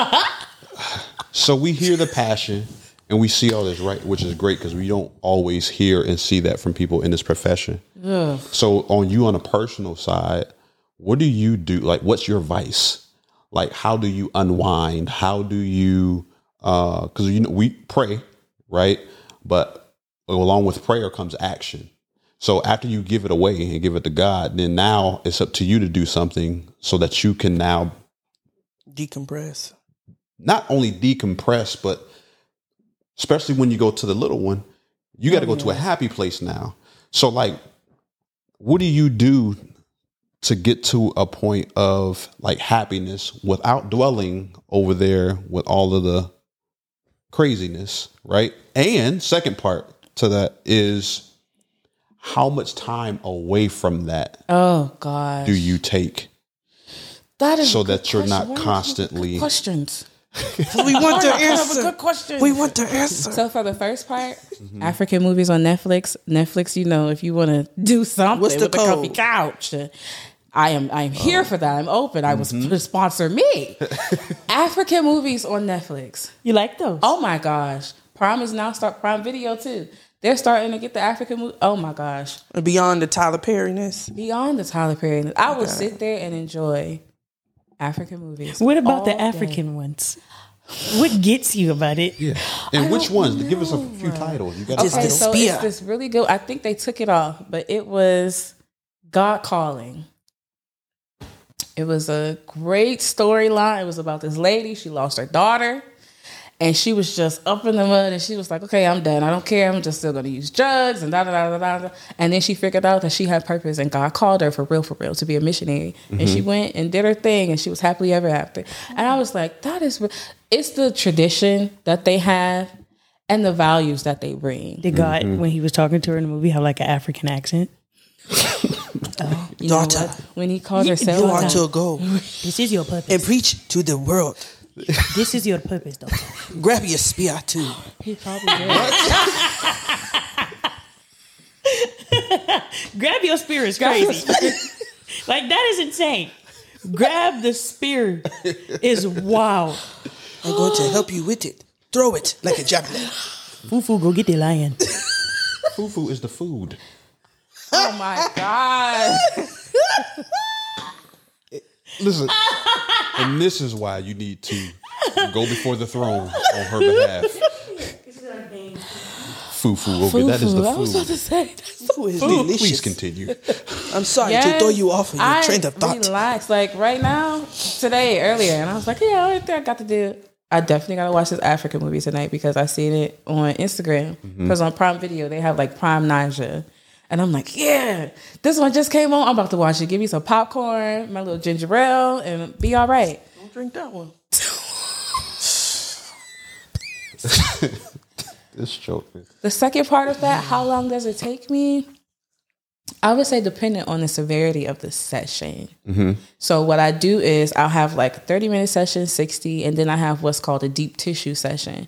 So we hear the passion and we see all this, right? Which is great because we don't always hear and see that from people in this profession. Ugh. So on you on a personal side, what do you do? Like, what's your vice? Like, how do you unwind? How do you, uh, cause you know, we pray, right? But along with prayer comes action. So after you give it away and give it to God, then now it's up to you to do something so that you can now Decompress. not only decompress, but especially when you go to the little one, you got to Oh, go to yeah. a happy place now. So like, what do you do to get to a point of like happiness without dwelling over there with all of the craziness, right? And second part to that is how much time away from that Oh God. do you take That is so a good that you're not question. Why don't you constantly- good questions? We want the I have a answer. good question. We want the answer. So for the first part, Mm-hmm. African movies on Netflix. Netflix, you know, if you want to do something What's the with a comfy code? couch, uh, I am. I'm here for that. I'm open. I was Mm-hmm. to sponsor me. African movies on Netflix. You like those? Oh my gosh, Prime is now start Prime Video too. They're starting to get the African movie. Oh my gosh, Beyond the Tyler Perry-ness. beyond the Tyler Perry. I will sit there and enjoy African movies. What about all the day. African ones? What gets you about it? Yeah. And which ones? Give us a few titles. You got a Just Okay, title? so Spear. it's this really good. I think they took it off, but it was God Calling. It was a great storyline. It was about this lady. She lost her daughter, and she was just up in the mud. And she was like, "Okay, I'm done. I don't care. I'm just still going to use drugs." And da da da da da. And then she figured out that she had purpose, and God called her for real, for real, to be a missionary. And she went and did her thing, and she was happily ever after. And I was like, "That is." Re- It's the tradition that they have and the values that they bring. Did God, when he was talking to her in the movie, have like an African accent? You know Daughter, what? When he called her you Sarah, are to go This is your purpose. and preach to the world. This is your purpose, though. Grab your spear too. he probably did. Grab your spear is crazy. Like, that is insane. Grab the spear is wild. I'm going to help you with it. Throw it like a javelin. Fufu, go get the lion. Fufu is the food. Oh my God. Listen, and this is why you need to go before the throne on her behalf. Fufu, okay, that is the I was about food. to say. Ooh, it's Please delicious. continue. I'm sorry Yes, to throw you off of your I train of thought. relax. Like right now, today, earlier, and I was like, yeah, I think I got to do it. I definitely got to watch this African movie tonight because I seen it on Instagram. Because on Prime Video, they have like Prime Naija. And I'm like, yeah, this one just came on. I'm about to watch it. Give me some popcorn, my little ginger ale, and be all right. Don't drink that one. This joke. The second part of that, how long does it take me? I would say dependent on the severity of the session. Mm-hmm. So what I do is I'll have like a thirty minute session, sixty, and then I have what's called a deep tissue session.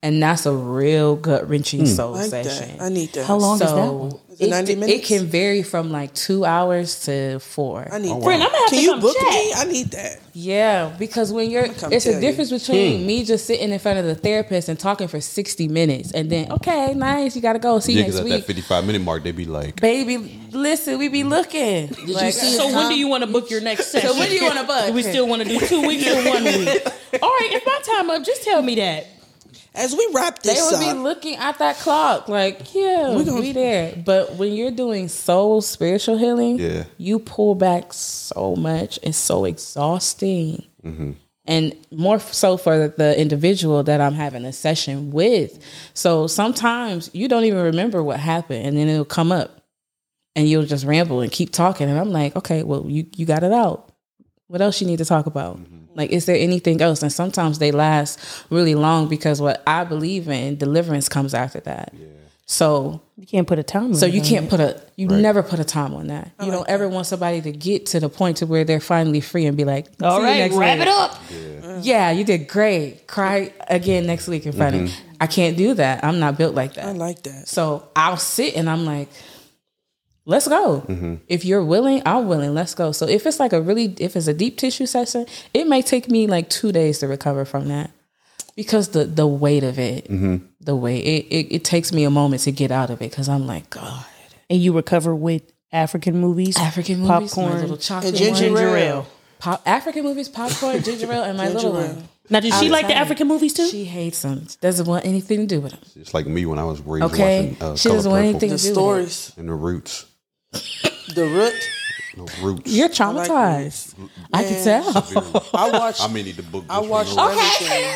And that's a real gut wrenching soul like session. That. I need that. How long so is that one? Is it ninety it, minutes? it can vary from like two hours to four. I need Oh, that. wow. Friend, I'm gonna have Can to you come book check. me? I need that. Yeah, because when you're, come it's a tell you. difference between me just sitting in front of the therapist and talking for sixty minutes and then, okay, nice, you got to go. See you Yeah, next because at week. that fifty-five minute mark, they be like, Baby, listen, we be looking. Like, So when do you want to book your next session? So when do you want to book? Do we still want to do two weeks or one week? All right, if my time up, just tell me that. As we wrap They this would be up, looking at that clock like, yeah, we, gonna- there. But when you're doing soul spiritual healing, Yeah. you pull back so much. It's so exhausting. And more so for the individual that I'm having a session with. So sometimes you don't even remember what happened and then it'll come up and you'll just ramble and keep talking. And I'm like, okay, well, you, you got it out. What else you need to talk about? Like, is there anything else? And sometimes they last really long because what I believe in, deliverance comes after that. Yeah. So You can't put a time. so you on can't it. put a, you Right. never put a time on that. You don't ever want somebody to get to the point to where they're finally free and be like, All "See you right, next wrap week." it up. Yeah, you did great. Cry again next week in front of me. I can't do that. I'm not built like that. I like that. So I'll sit and I'm like, let's go. If you're willing, I'm willing. Let's go. So if it's like a really, if it's a deep tissue session, it may take me like two days to recover from that because the the weight of it, the weight, it, it it takes me a moment to get out of it because I'm like, God. And you recover with African movies, African movies, my popcorn, little chocolate and ginger one. ale. ale. Pop, African movies, popcorn, ginger ale, and my Ginger little ale. one. Now, does she I'm like the telling you. African movies too? She hates them. Doesn't want anything to do with them. it's like me when I was raised Okay, watching uh, she Color doesn't want Purple anything The to do with it. stories, and the Roots. the root. No, Roots. You're like traumatized. I, can tell. I watched. I may need to book. I this watched one. everything.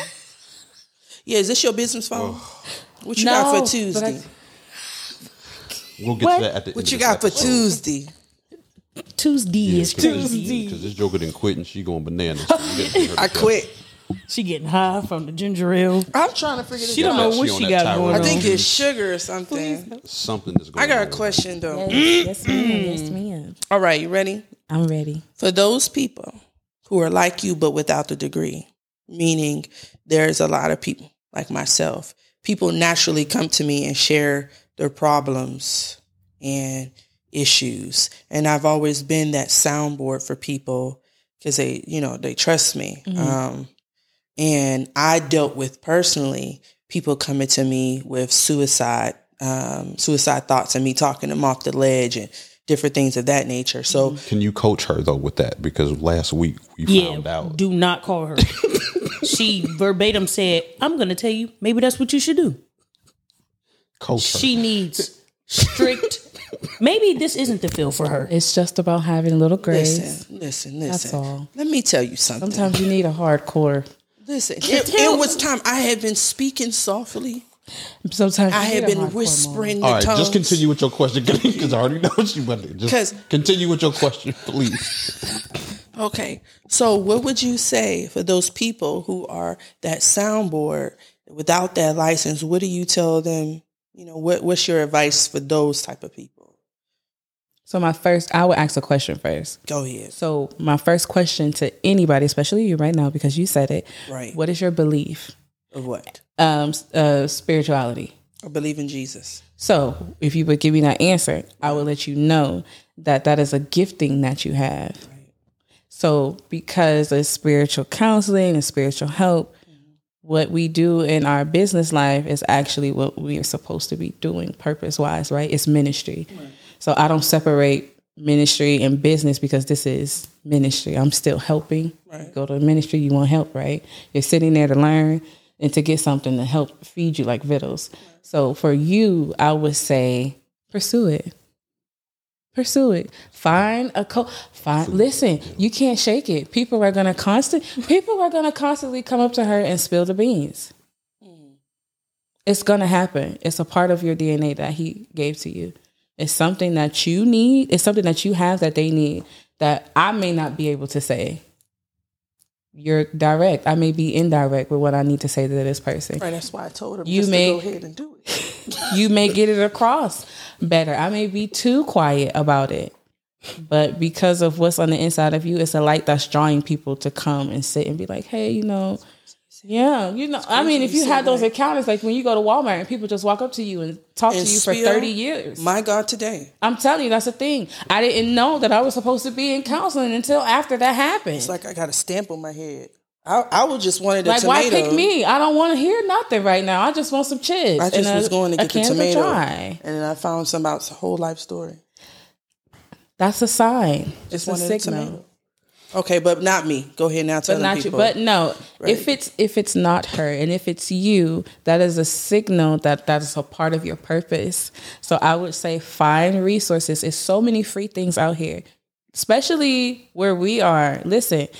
Yeah, is this your business phone? What you No, got for but Tuesday? I- We'll get What? to that at the What end you of got for this episode. Tuesday? Tuesday is Tuesday. Because this joker didn't quit and she going bananas. So we gotta get her I together. quit. She getting high from the ginger ale. I'm trying to figure this She don't out. know what She on she that got Tyrone. going I on. think it's sugar or something. Something is going I got on. a question though. Yes, yes, ma'am. Yes, ma'am. All right, you ready? I'm ready. For those people who are like you but without the degree, meaning there's a lot of people like myself, people naturally come to me and share their problems and issues. And I've always been that soundboard for people because they, you know, they trust me. Um, and I dealt with personally people coming to me with suicide, um, suicide thoughts and me talking them off the ledge and different things of that nature. So Can you coach her though with that? Because last week we found Yeah, out. do not call her. She verbatim said, "I'm going to tell you. Maybe that's what you should do." Coach her. She needs strict. Maybe this isn't the feel for her. It's just about having a little grace. listen, listen, listen. That's all. Let me tell you something. Sometimes you need a hardcore. Listen, it, it was time. I had been speaking softly. Sometimes I you had need a been hardcore whispering All the right, tongues. just continue with your question because I already know what you want to do. 'Cause- Just continue with your question, please. Okay, so what would you say for those people who are that soundboard without that license? What do you tell them? You know, what, what's your advice for those type of people? So my first, I would ask a question first. Go ahead. So my first question to anybody, especially you right now, because you said it. Right. What is your belief? Of what? Um, uh, spirituality. I believe in Jesus. So if you would give me that answer, I will let you know that that is a gifting that you have. So because of spiritual counseling and spiritual help, what we do in our business life is actually what we are supposed to be doing purpose wise, right? It's ministry. Right. So I don't separate ministry and business because this is ministry. I'm still helping. Right. You go to ministry, you want help, right? You're sitting there to learn and to get something to help feed you like victuals. Right. So for you, I would say pursue it. Pursue it. Find a co. Find. Listen, you can't shake it. People are gonna constant. People are gonna constantly come up to her and spill the beans. It's gonna happen. It's a part of your D N A that he gave to you. It's something that you need. It's something that you have that they need that I may not be able to say. You're direct. I may be indirect with what I need to say to this person. Right. That's why I told him You just may- to go ahead and do it. You may get it across better. I may be too quiet about it. But because of what's on the inside of you, it's a light that's drawing people to come and sit and be like, hey, you know, Yeah, you know, I mean, if you you had said those that. encounters, like when you go to Walmart and people just walk up to you and talk And to you for spill, thirty years. My God, today. I'm telling you, that's the thing. I didn't know that I was supposed to be in counseling until after that happened. It's like I got a stamp on my head. I, I would just wanted a Like, tomato. why pick me? I don't want to hear nothing right now. I just want some chips. I just and was a, going to a get the can of tomato. Dry. And then I found some about the whole life story. That's a sign. Just It's a wanted a signal. tomato. Okay, but not me. Go ahead now, tell But not people. you. But no, Right. if it's if it's not her and if it's you, that is a signal that that is a part of your purpose. So I would say find resources. There's so many free things out here, especially where we are. Listen,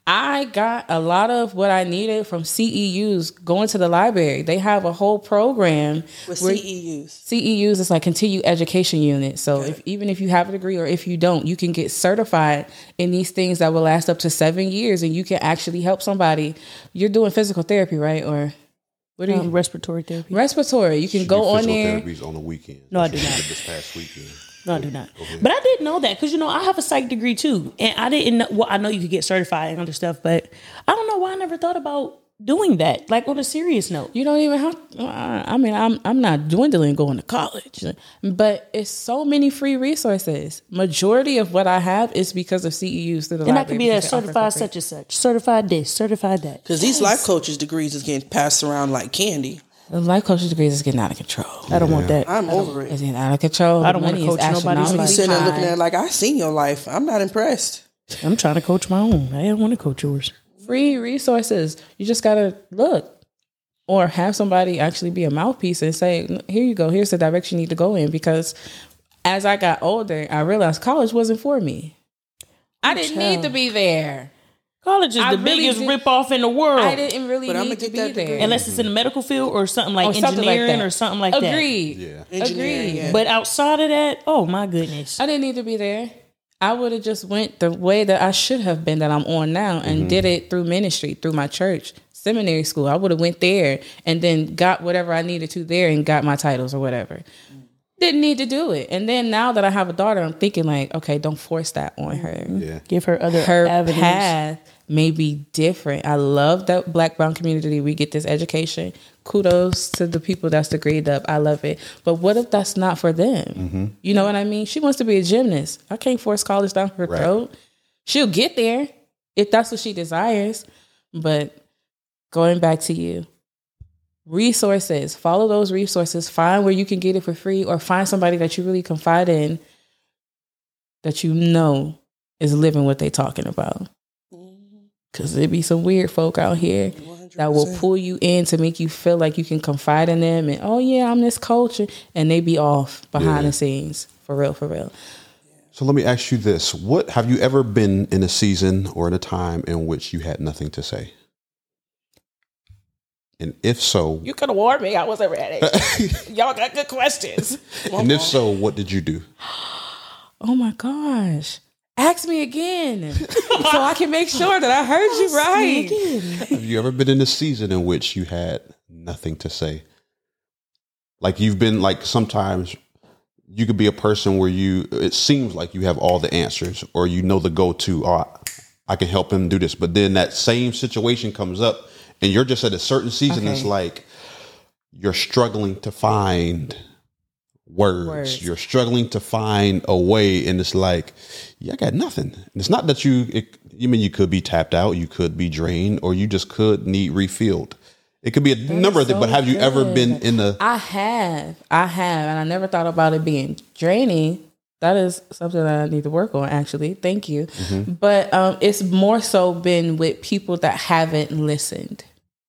I got a lot of what I needed from C E Us going to the library. They have a whole program. With where- C E Us. C E Us is like continued education unit. So if, even if you have a degree or if you don't, you can get certified in these things that will last up to seven years and you can actually help somebody. You're doing physical therapy, right? Or what are you? Um, respiratory therapy. Respiratory. You can She go do on physical there. therapies on the weekend. No, I She do did not. it This past weekend. No, I do not. ahead. But I didn't know that because, you know, I have a psych degree too. And I didn't know, well, I know you could get certified and other stuff, but I don't know why I never thought about doing that, like on a serious note. You don't even have. I mean, I'm I'm not dwindling going to college, but it's so many free resources. Majority of what I have is because of C E Us through the And I library could be a because they offer certified for free. such and such, certified this, certified that. Because these life coaches degrees is getting passed around like candy. The life coaching degrees is getting out of control. I don't want that. I'm over it. It's getting out of control. I don't The wanna money is coach nobody's astronomically life. Sitting there looking high. at it like, I seen your life. I'm not impressed. I'm trying to coach my own. I don't want to coach yours. Free resources. You just gotta look, or have somebody actually be a mouthpiece and say, "Here you go. Here's the direction you need to go in." Because as I got older, I realized college wasn't for me. I didn't need to be there. College is I the really biggest did- ripoff in the world. I didn't really But I'ma need to get be that there. degree. Unless it's in the medical field or something like Or something like engineering that. or something like that. Agreed. Yeah. Engineering, Agreed. yeah. But outside of that, oh my goodness. I didn't need to be there. I would have just went the way that I should have been that I'm on now and did it through ministry, through my church, seminary school. I would have went there and then got whatever I needed to there and got my titles or whatever. Didn't need to do it. And then now that I have a daughter, I'm thinking like, okay, don't force that on her. Yeah. Give her other Her avenues. path may be different. I love that Black brown community. We get this education. Kudos to the people that's degreed up. I love it. But what if that's not for them? You know what I mean? She wants to be a gymnast. I can't force college down her Right. throat. She'll get there if that's what she desires. But going back to you, resources, follow those resources. Find where you can get it for free, or find somebody that you really confide in that you know is living what they talking about. Because there be some weird folk out here that will pull you in to make you feel like you can confide in them. And, oh, yeah, I'm this coach. And they be off behind Yeah. the scenes. For real, for real. So let me ask you this. What have you ever been in a season or in a time in which you had nothing to say? And if so, You could have warned me. I wasn't ready. Y'all got good questions. and if so, what did you do? Oh, my gosh. Ask me again so I can make sure that I heard you right. Have you ever been in a season in which you had nothing to say? Like you've been like sometimes you could be a person where you it seems like you have all the answers or you know the go-to, oh, I can help him do this. But then that same situation comes up and you're just at a certain season. Okay. It's like you're struggling to find words. Words. You're struggling to find a way. And it's like, yeah, I got nothing. And it's not that you, it, you mean you could be tapped out, you could be drained, or you just could need refilled. It could be a number of things, but have you ever good. been in the, I have. I have. And I never thought about it being draining. That is something that I need to work on, actually. Thank you. But um, it's more so been with people that haven't listened.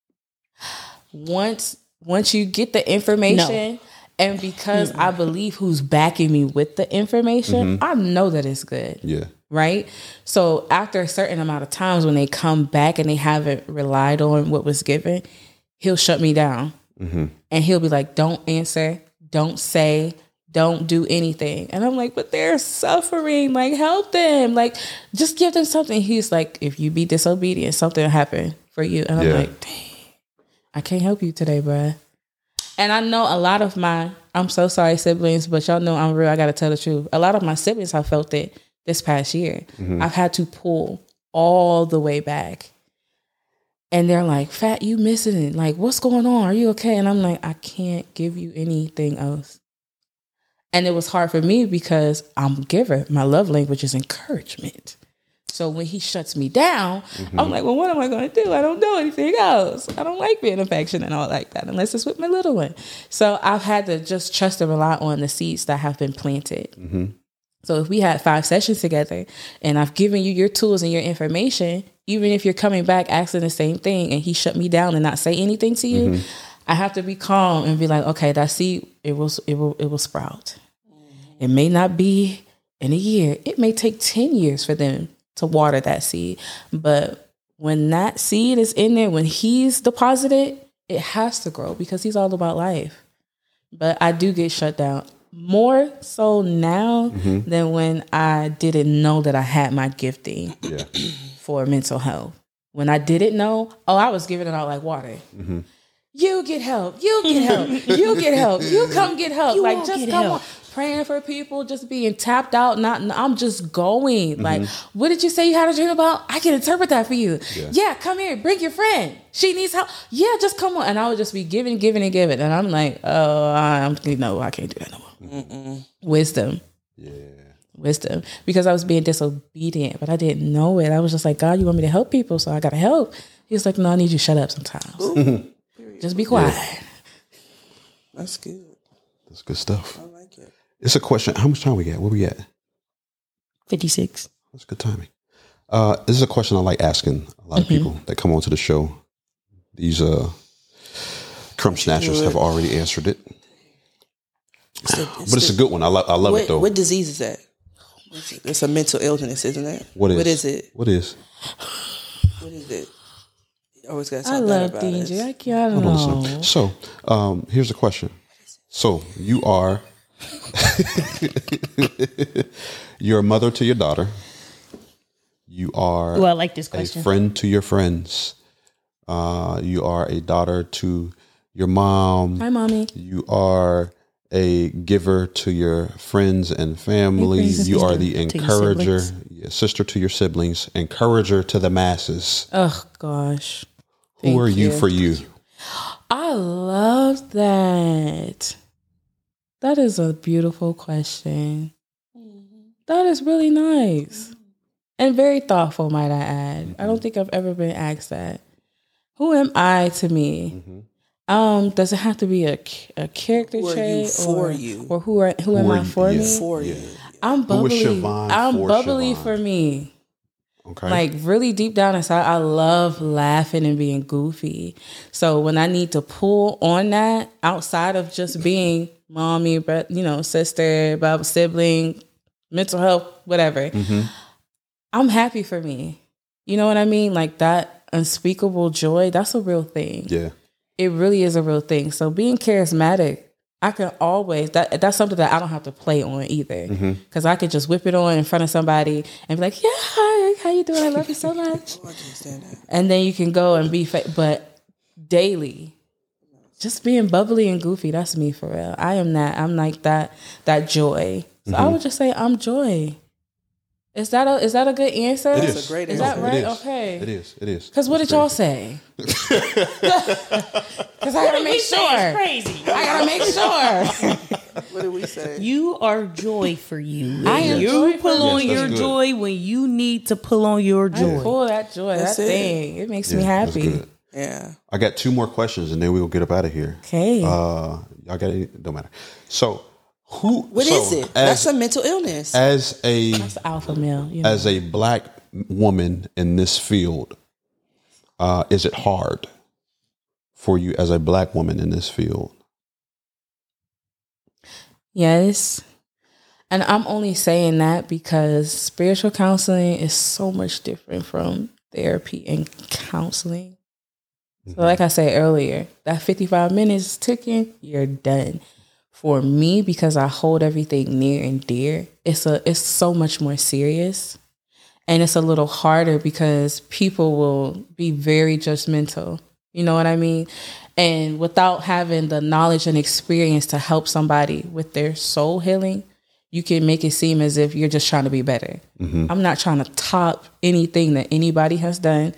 Once once you get the information, and because I believe who's backing me with the information, I know that it's good. yeah. Right? So after a certain amount of times when they come back and they haven't relied on what was given, he'll shut me down. And he'll be like, don't answer, don't say, don't do anything. And I'm like, but they're suffering. Like, help them. Like, just give them something. He's like, if you be disobedient, something will happen for you. And I'm Yeah. like, dang, I can't help you today, bruh. And I know a lot of my, I'm so sorry, siblings, but y'all know I'm real. I got to tell the truth. A lot of my siblings have felt it this past year. I've had to pull all the way back. And they're like, Fat, you missing it. Like, what's going on? Are you okay? And I'm like, I can't give you anything else. And it was hard for me because I'm a giver. My love language is encouragement. So when he shuts me down, mm-hmm. I'm like, well, what am I going to do? I don't know anything else. I don't like being affectionate and all like that unless it's with my little one. So I've had to just trust and rely on the seeds that have been planted. Mm-hmm. So if we had five sessions together and I've given you your tools and your information, even if you're coming back asking the same thing and he shut me down and not say anything to you, mm-hmm. I have to be calm and be like, okay, that seed, it will, it will, it will sprout. Mm-hmm. It may not be in a year. It may take ten years for them to water that seed. But when that seed is in there, when he's deposited, it has to grow because he's all about life. But I do get shut down more so now mm-hmm. than when I didn't know that I had my gifting yeah. for mental health. When I didn't know, oh, I was giving it out like water. Mm-hmm. You get help. You get help. You get help. You come get help. You like just come help. on. Praying for people, just being tapped out. Not, I'm just going. Mm-hmm. Like, what did you say you had a dream about? I can interpret that for you. Yeah. yeah, come here. Bring your friend. She needs help. Yeah, just come on. And I would just be giving, giving, and giving. And I'm like, oh, I'm no, I can't do that no more. Mm-mm. Wisdom. Yeah. Wisdom. Because I was being disobedient, but I didn't know it. I was just like, God, you want me to help people, so I got to help. He was like, no, I need you to shut up sometimes. Just be quiet. Yeah. That's good. That's good stuff. I like it. It's a question. How much time we got? Where we at? fifty-six. That's good timing. Uh, this is a question I like asking a lot of mm-hmm. people that come onto the show. These uh, crumb snatchers have already answered it. It's the, it's but it's the, a good one. I, lo- I love what, it, though. What disease is that? It's a mental illness, isn't it? What is, what is it? What is? What is it? You always got to I love D J. I can't know. So, um, here's the question. So, you are... You're a mother to your daughter. You are well, I like this question. A friend to your friends. Uh, you are a daughter to your mom. Hi, mommy. You are a giver to your friends and family. You are the encourager, your sister to your siblings, encourager to the masses. Oh gosh. Who Thank are you. you for you? I love that. That is a beautiful question. That is really nice. And very thoughtful, might I add. Mm-hmm. I don't think I've ever been asked that. Who am I to me? Mm-hmm. Um, does it have to be a, a character who trait for or, you? or who are who, who am I for yeah, me? For you. Yeah. I'm bubbly. Siobhan I'm for bubbly Siobhan? for me. Okay. Like really deep down inside, I love laughing and being goofy. So when I need to pull on that outside of just being mommy, but you know, sister, Bob, sibling, mental health, whatever, mm-hmm. I'm happy for me. You know what I mean? Like that unspeakable joy, that's a real thing. Yeah. It really is a real thing. So being charismatic, I can always, that that's something that I don't have to play on either. Because mm-hmm. I could just whip it on in front of somebody and be like, yeah, hi, how you doing? I love you so much. Oh, I can't stand that. And then you can go and be, fa- but daily, just being bubbly and goofy, that's me for real. I am that. I'm like that, that joy. So mm-hmm. I would just say I'm joy. Is that a is that a good answer? It is. That's a great is answer. that right? It is. Okay. It is. It is. Because what did y'all say? Because I gotta make sure. Crazy. I gotta make sure. What did we say? You are joy for you. I am you joy pull for on yes, your good. joy when you need to pull on your joy. I pull that joy, that's that it. thing. It makes Yeah, me that's happy. good. Yeah. I got two more questions and then we'll get up out of here. Okay. Uh, y'all got it? Don't matter. So, who? What so is it? As, That's a mental illness. As a That's alpha male. You know. as a black woman in this field, uh, is it hard for you as a black woman in this field? Yes. And I'm only saying that because spiritual counseling is so much different from therapy and counseling. Mm-hmm. So like I said earlier, that fifty-five minutes ticking, you're done. For me, because I hold everything near and dear, it's a it's so much more serious. And it's a little harder because people will be very judgmental. You know what I mean? And without having the knowledge and experience to help somebody with their soul healing, you can make it seem as if you're just trying to be better. Mm-hmm. I'm not trying to top anything that anybody has done.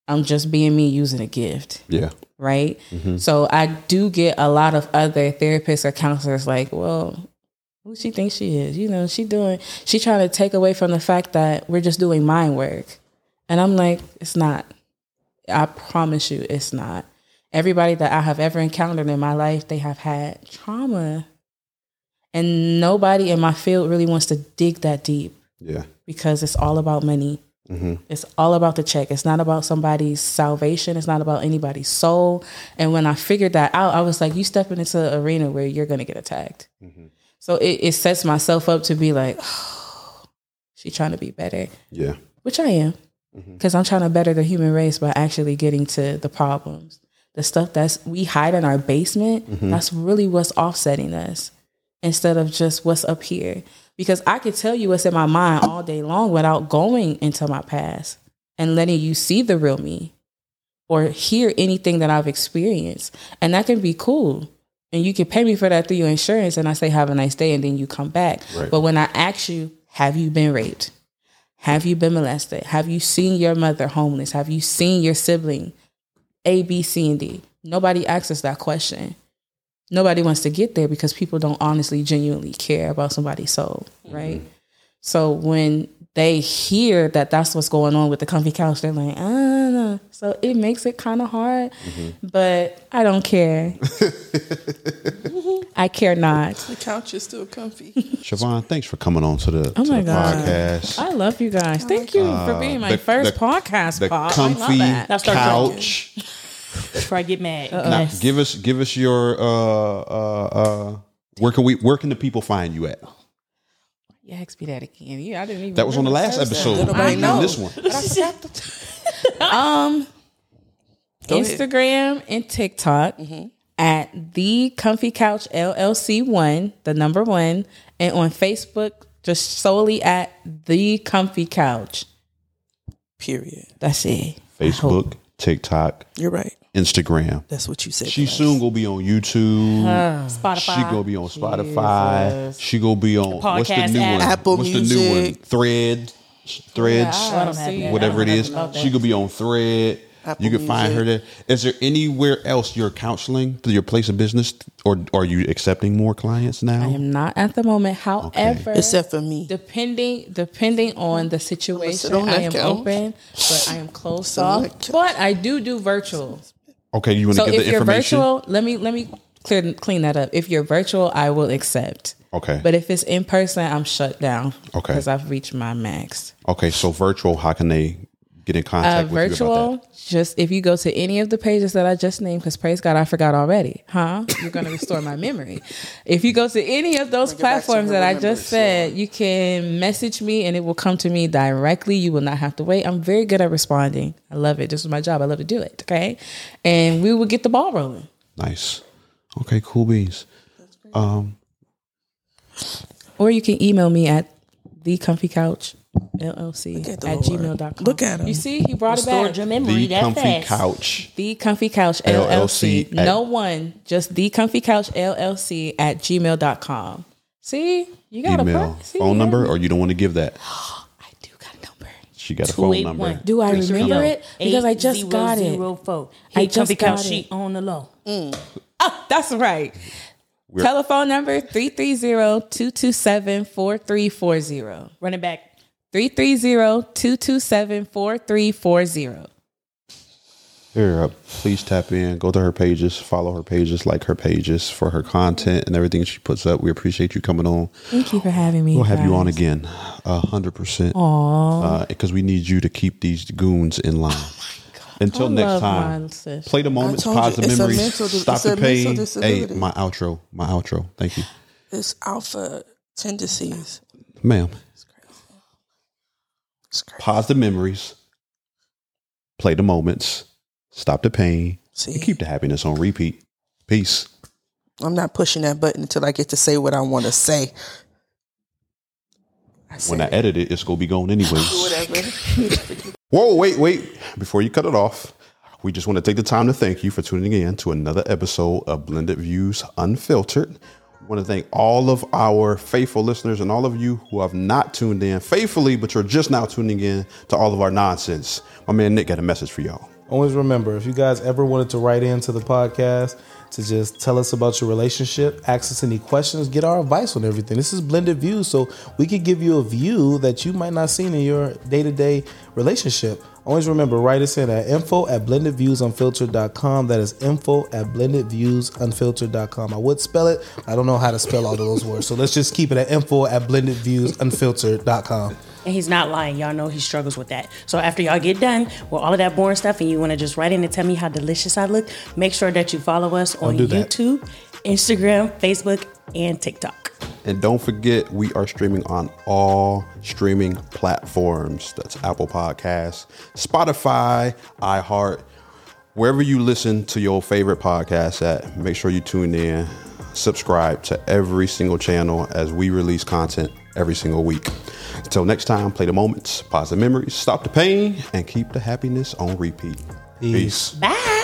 I'm just being me using a gift. Yeah. Right. Mm-hmm. So I do get a lot of other therapists or counselors like, well, who she thinks she is? You know, she doing, she trying to take away from the fact that we're just doing mind work. And I'm like, it's not. I promise you it's not. Everybody that I have ever encountered in my life, they have had trauma. And nobody in my field really wants to dig that deep. Yeah. Because it's all about money. Mm-hmm. It's all about the check. It's not about somebody's salvation. It's not about anybody's soul. And when I figured that out, I was like, you stepping into an arena where you're going to get attacked. Mm-hmm. So it, it sets myself up to be like, oh, she's trying to be better. Yeah. Which I am. Because mm-hmm. I'm trying to better the human race by actually getting to the problems. The stuff that's we hide in our basement, mm-hmm. that's really what's offsetting us instead of just what's up here. Because I could tell you what's in my mind all day long without going into my past and letting you see the real me or hear anything that I've experienced. And that can be cool. And you can pay me for that through your insurance. And I say, have a nice day. And then you come back. Right. But when I ask you, have you been raped? Have you been molested? Have you seen your mother homeless? Have you seen your sibling? A, B, C, and D. Nobody asks us that question. Nobody wants to get there because people don't honestly, genuinely care about somebody's soul, right? Mm-hmm. So when they hear that that's what's going on with the comfy couch, they're like, ah, no. So it makes it kind of hard, mm-hmm. but I don't care. I care not. The couch is still comfy. Siobhan, thanks for coming on to the, oh to my the God. podcast. I love you guys. Thank you uh, for being my the, first the, the podcast. The comfy couch. Before I get mad. Now, yes. Give us, give us your. Uh, uh, uh, where can we? Where can the people find you at? You asked me that again. Yeah, I didn't even. That was on the last episode. I know this one. um, Go Instagram ahead. And TikTok mm-hmm. at the Comfy Couch L L C one, the number one, and on Facebook just solely at the Comfy Couch. Period. That's it. Facebook, TikTok. You're right. Instagram. That's what you said. She soon gonna be on YouTube. Uh, Spotify. She gonna be on Spotify. Jesus. She gonna be on the what's the new app. one? Apple what's Music. the new one? Thread. Threads. Yeah, I don't have that. Whatever it is. She gonna be on Thread. Apple you can find Music. her there. Is there anywhere else you're counseling through your place of business, or are you accepting more clients now? I am not at the moment. However, okay. Except for me, depending depending on the situation, on I am couch. off, but I am closed off. But I do do virtual. Okay, you want to so give if the you're information? virtual, let me let me clear clean that up. If you're virtual, I will accept. Okay. But if it's in person, I'm shut down. Okay. Because I've reached my max. Okay, so virtual, how can they get in contact uh, with virtual, you about that? Just if you go to any of the pages that I just named, because praise God, I forgot already. Huh? You're going to restore my memory. If you go to any of those platforms that I just said, you can message me and it will come to me directly. You will not have to wait. I'm very good at responding. I love it. This is my job. I love to do it. Okay. And we will get the ball rolling. Nice. Okay, cool beans. Um, or you can email me at the comfy couch L L C at, at gmail dot com. Look at him. You see, he brought Restored it back. your memory. the That Comfy fast. Couch. The Comfy Couch L L C. L L C No one, just The Comfy Couch L L C at gmail dot com. See, you got email, a See, phone yeah. number, or you don't want to give that? I do got a number. She got a phone number. Do I remember it? Because I just got it. Hey, I just Comfy got Couch it. sheet on the low. Mm. Oh, that's right. We're- Telephone number three three zero, two two seven, four three four zero. Run it back. three three zero, two two seven, four three four zero. Here, uh, please tap in, go to her pages, follow her pages, like her pages for her content and everything she puts up. We appreciate you coming on. Thank you for having me. We'll have guys. you on again, a hundred percent. Aww. Because we need you to keep these goons in line. Until I next love time, my sis. play the moments, told you, pause the it's a memories, mental dis- stop it's the a pain. mental Hey, disability. my outro, my outro. Thank you, It's alpha tendencies. ma'am. It's crazy. It's crazy. Pause the memories, play the moments, stop the pain, See? and keep the happiness on repeat. Peace. I'm not pushing that button until I get to say what I want to say. I When I it. edit it, it's gonna be gone anyways. Whatever. Whoa, wait, wait. Before you cut it off, we just want to take the time to thank you for tuning in to another episode of Blended Views Unfiltered. We want to thank all of our faithful listeners and all of you who have not tuned in faithfully, but you're just now tuning in to all of our nonsense. My man Nick got a message for y'all. Always remember, if you guys ever wanted to write into the podcast to just tell us about your relationship, ask us any questions, get our advice on everything. This is Blended Views, so we could give you a view that you might not see in your day-to-day relationship. Always remember, write us in at info at blended views unfiltered dot com. That is info at blended views unfiltered dot com. I would spell it. I don't know how to spell all of those words. So let's just keep it at info at blended views unfiltered dot com. And he's not lying. Y'all know he struggles with that. So after y'all get done with all of that boring stuff and you want to just write in and tell me how delicious I look, make sure that you follow us on YouTube, Instagram, Facebook, and TikTok. And don't forget, we are streaming on all streaming platforms. That's Apple Podcasts, Spotify, iHeart, wherever you listen to your favorite podcasts at. Make sure you tune in, subscribe to every single channel as we release content every single week. Until next time, play the moments, positive memories, stop the pain, and keep the happiness on repeat. Peace. Bye.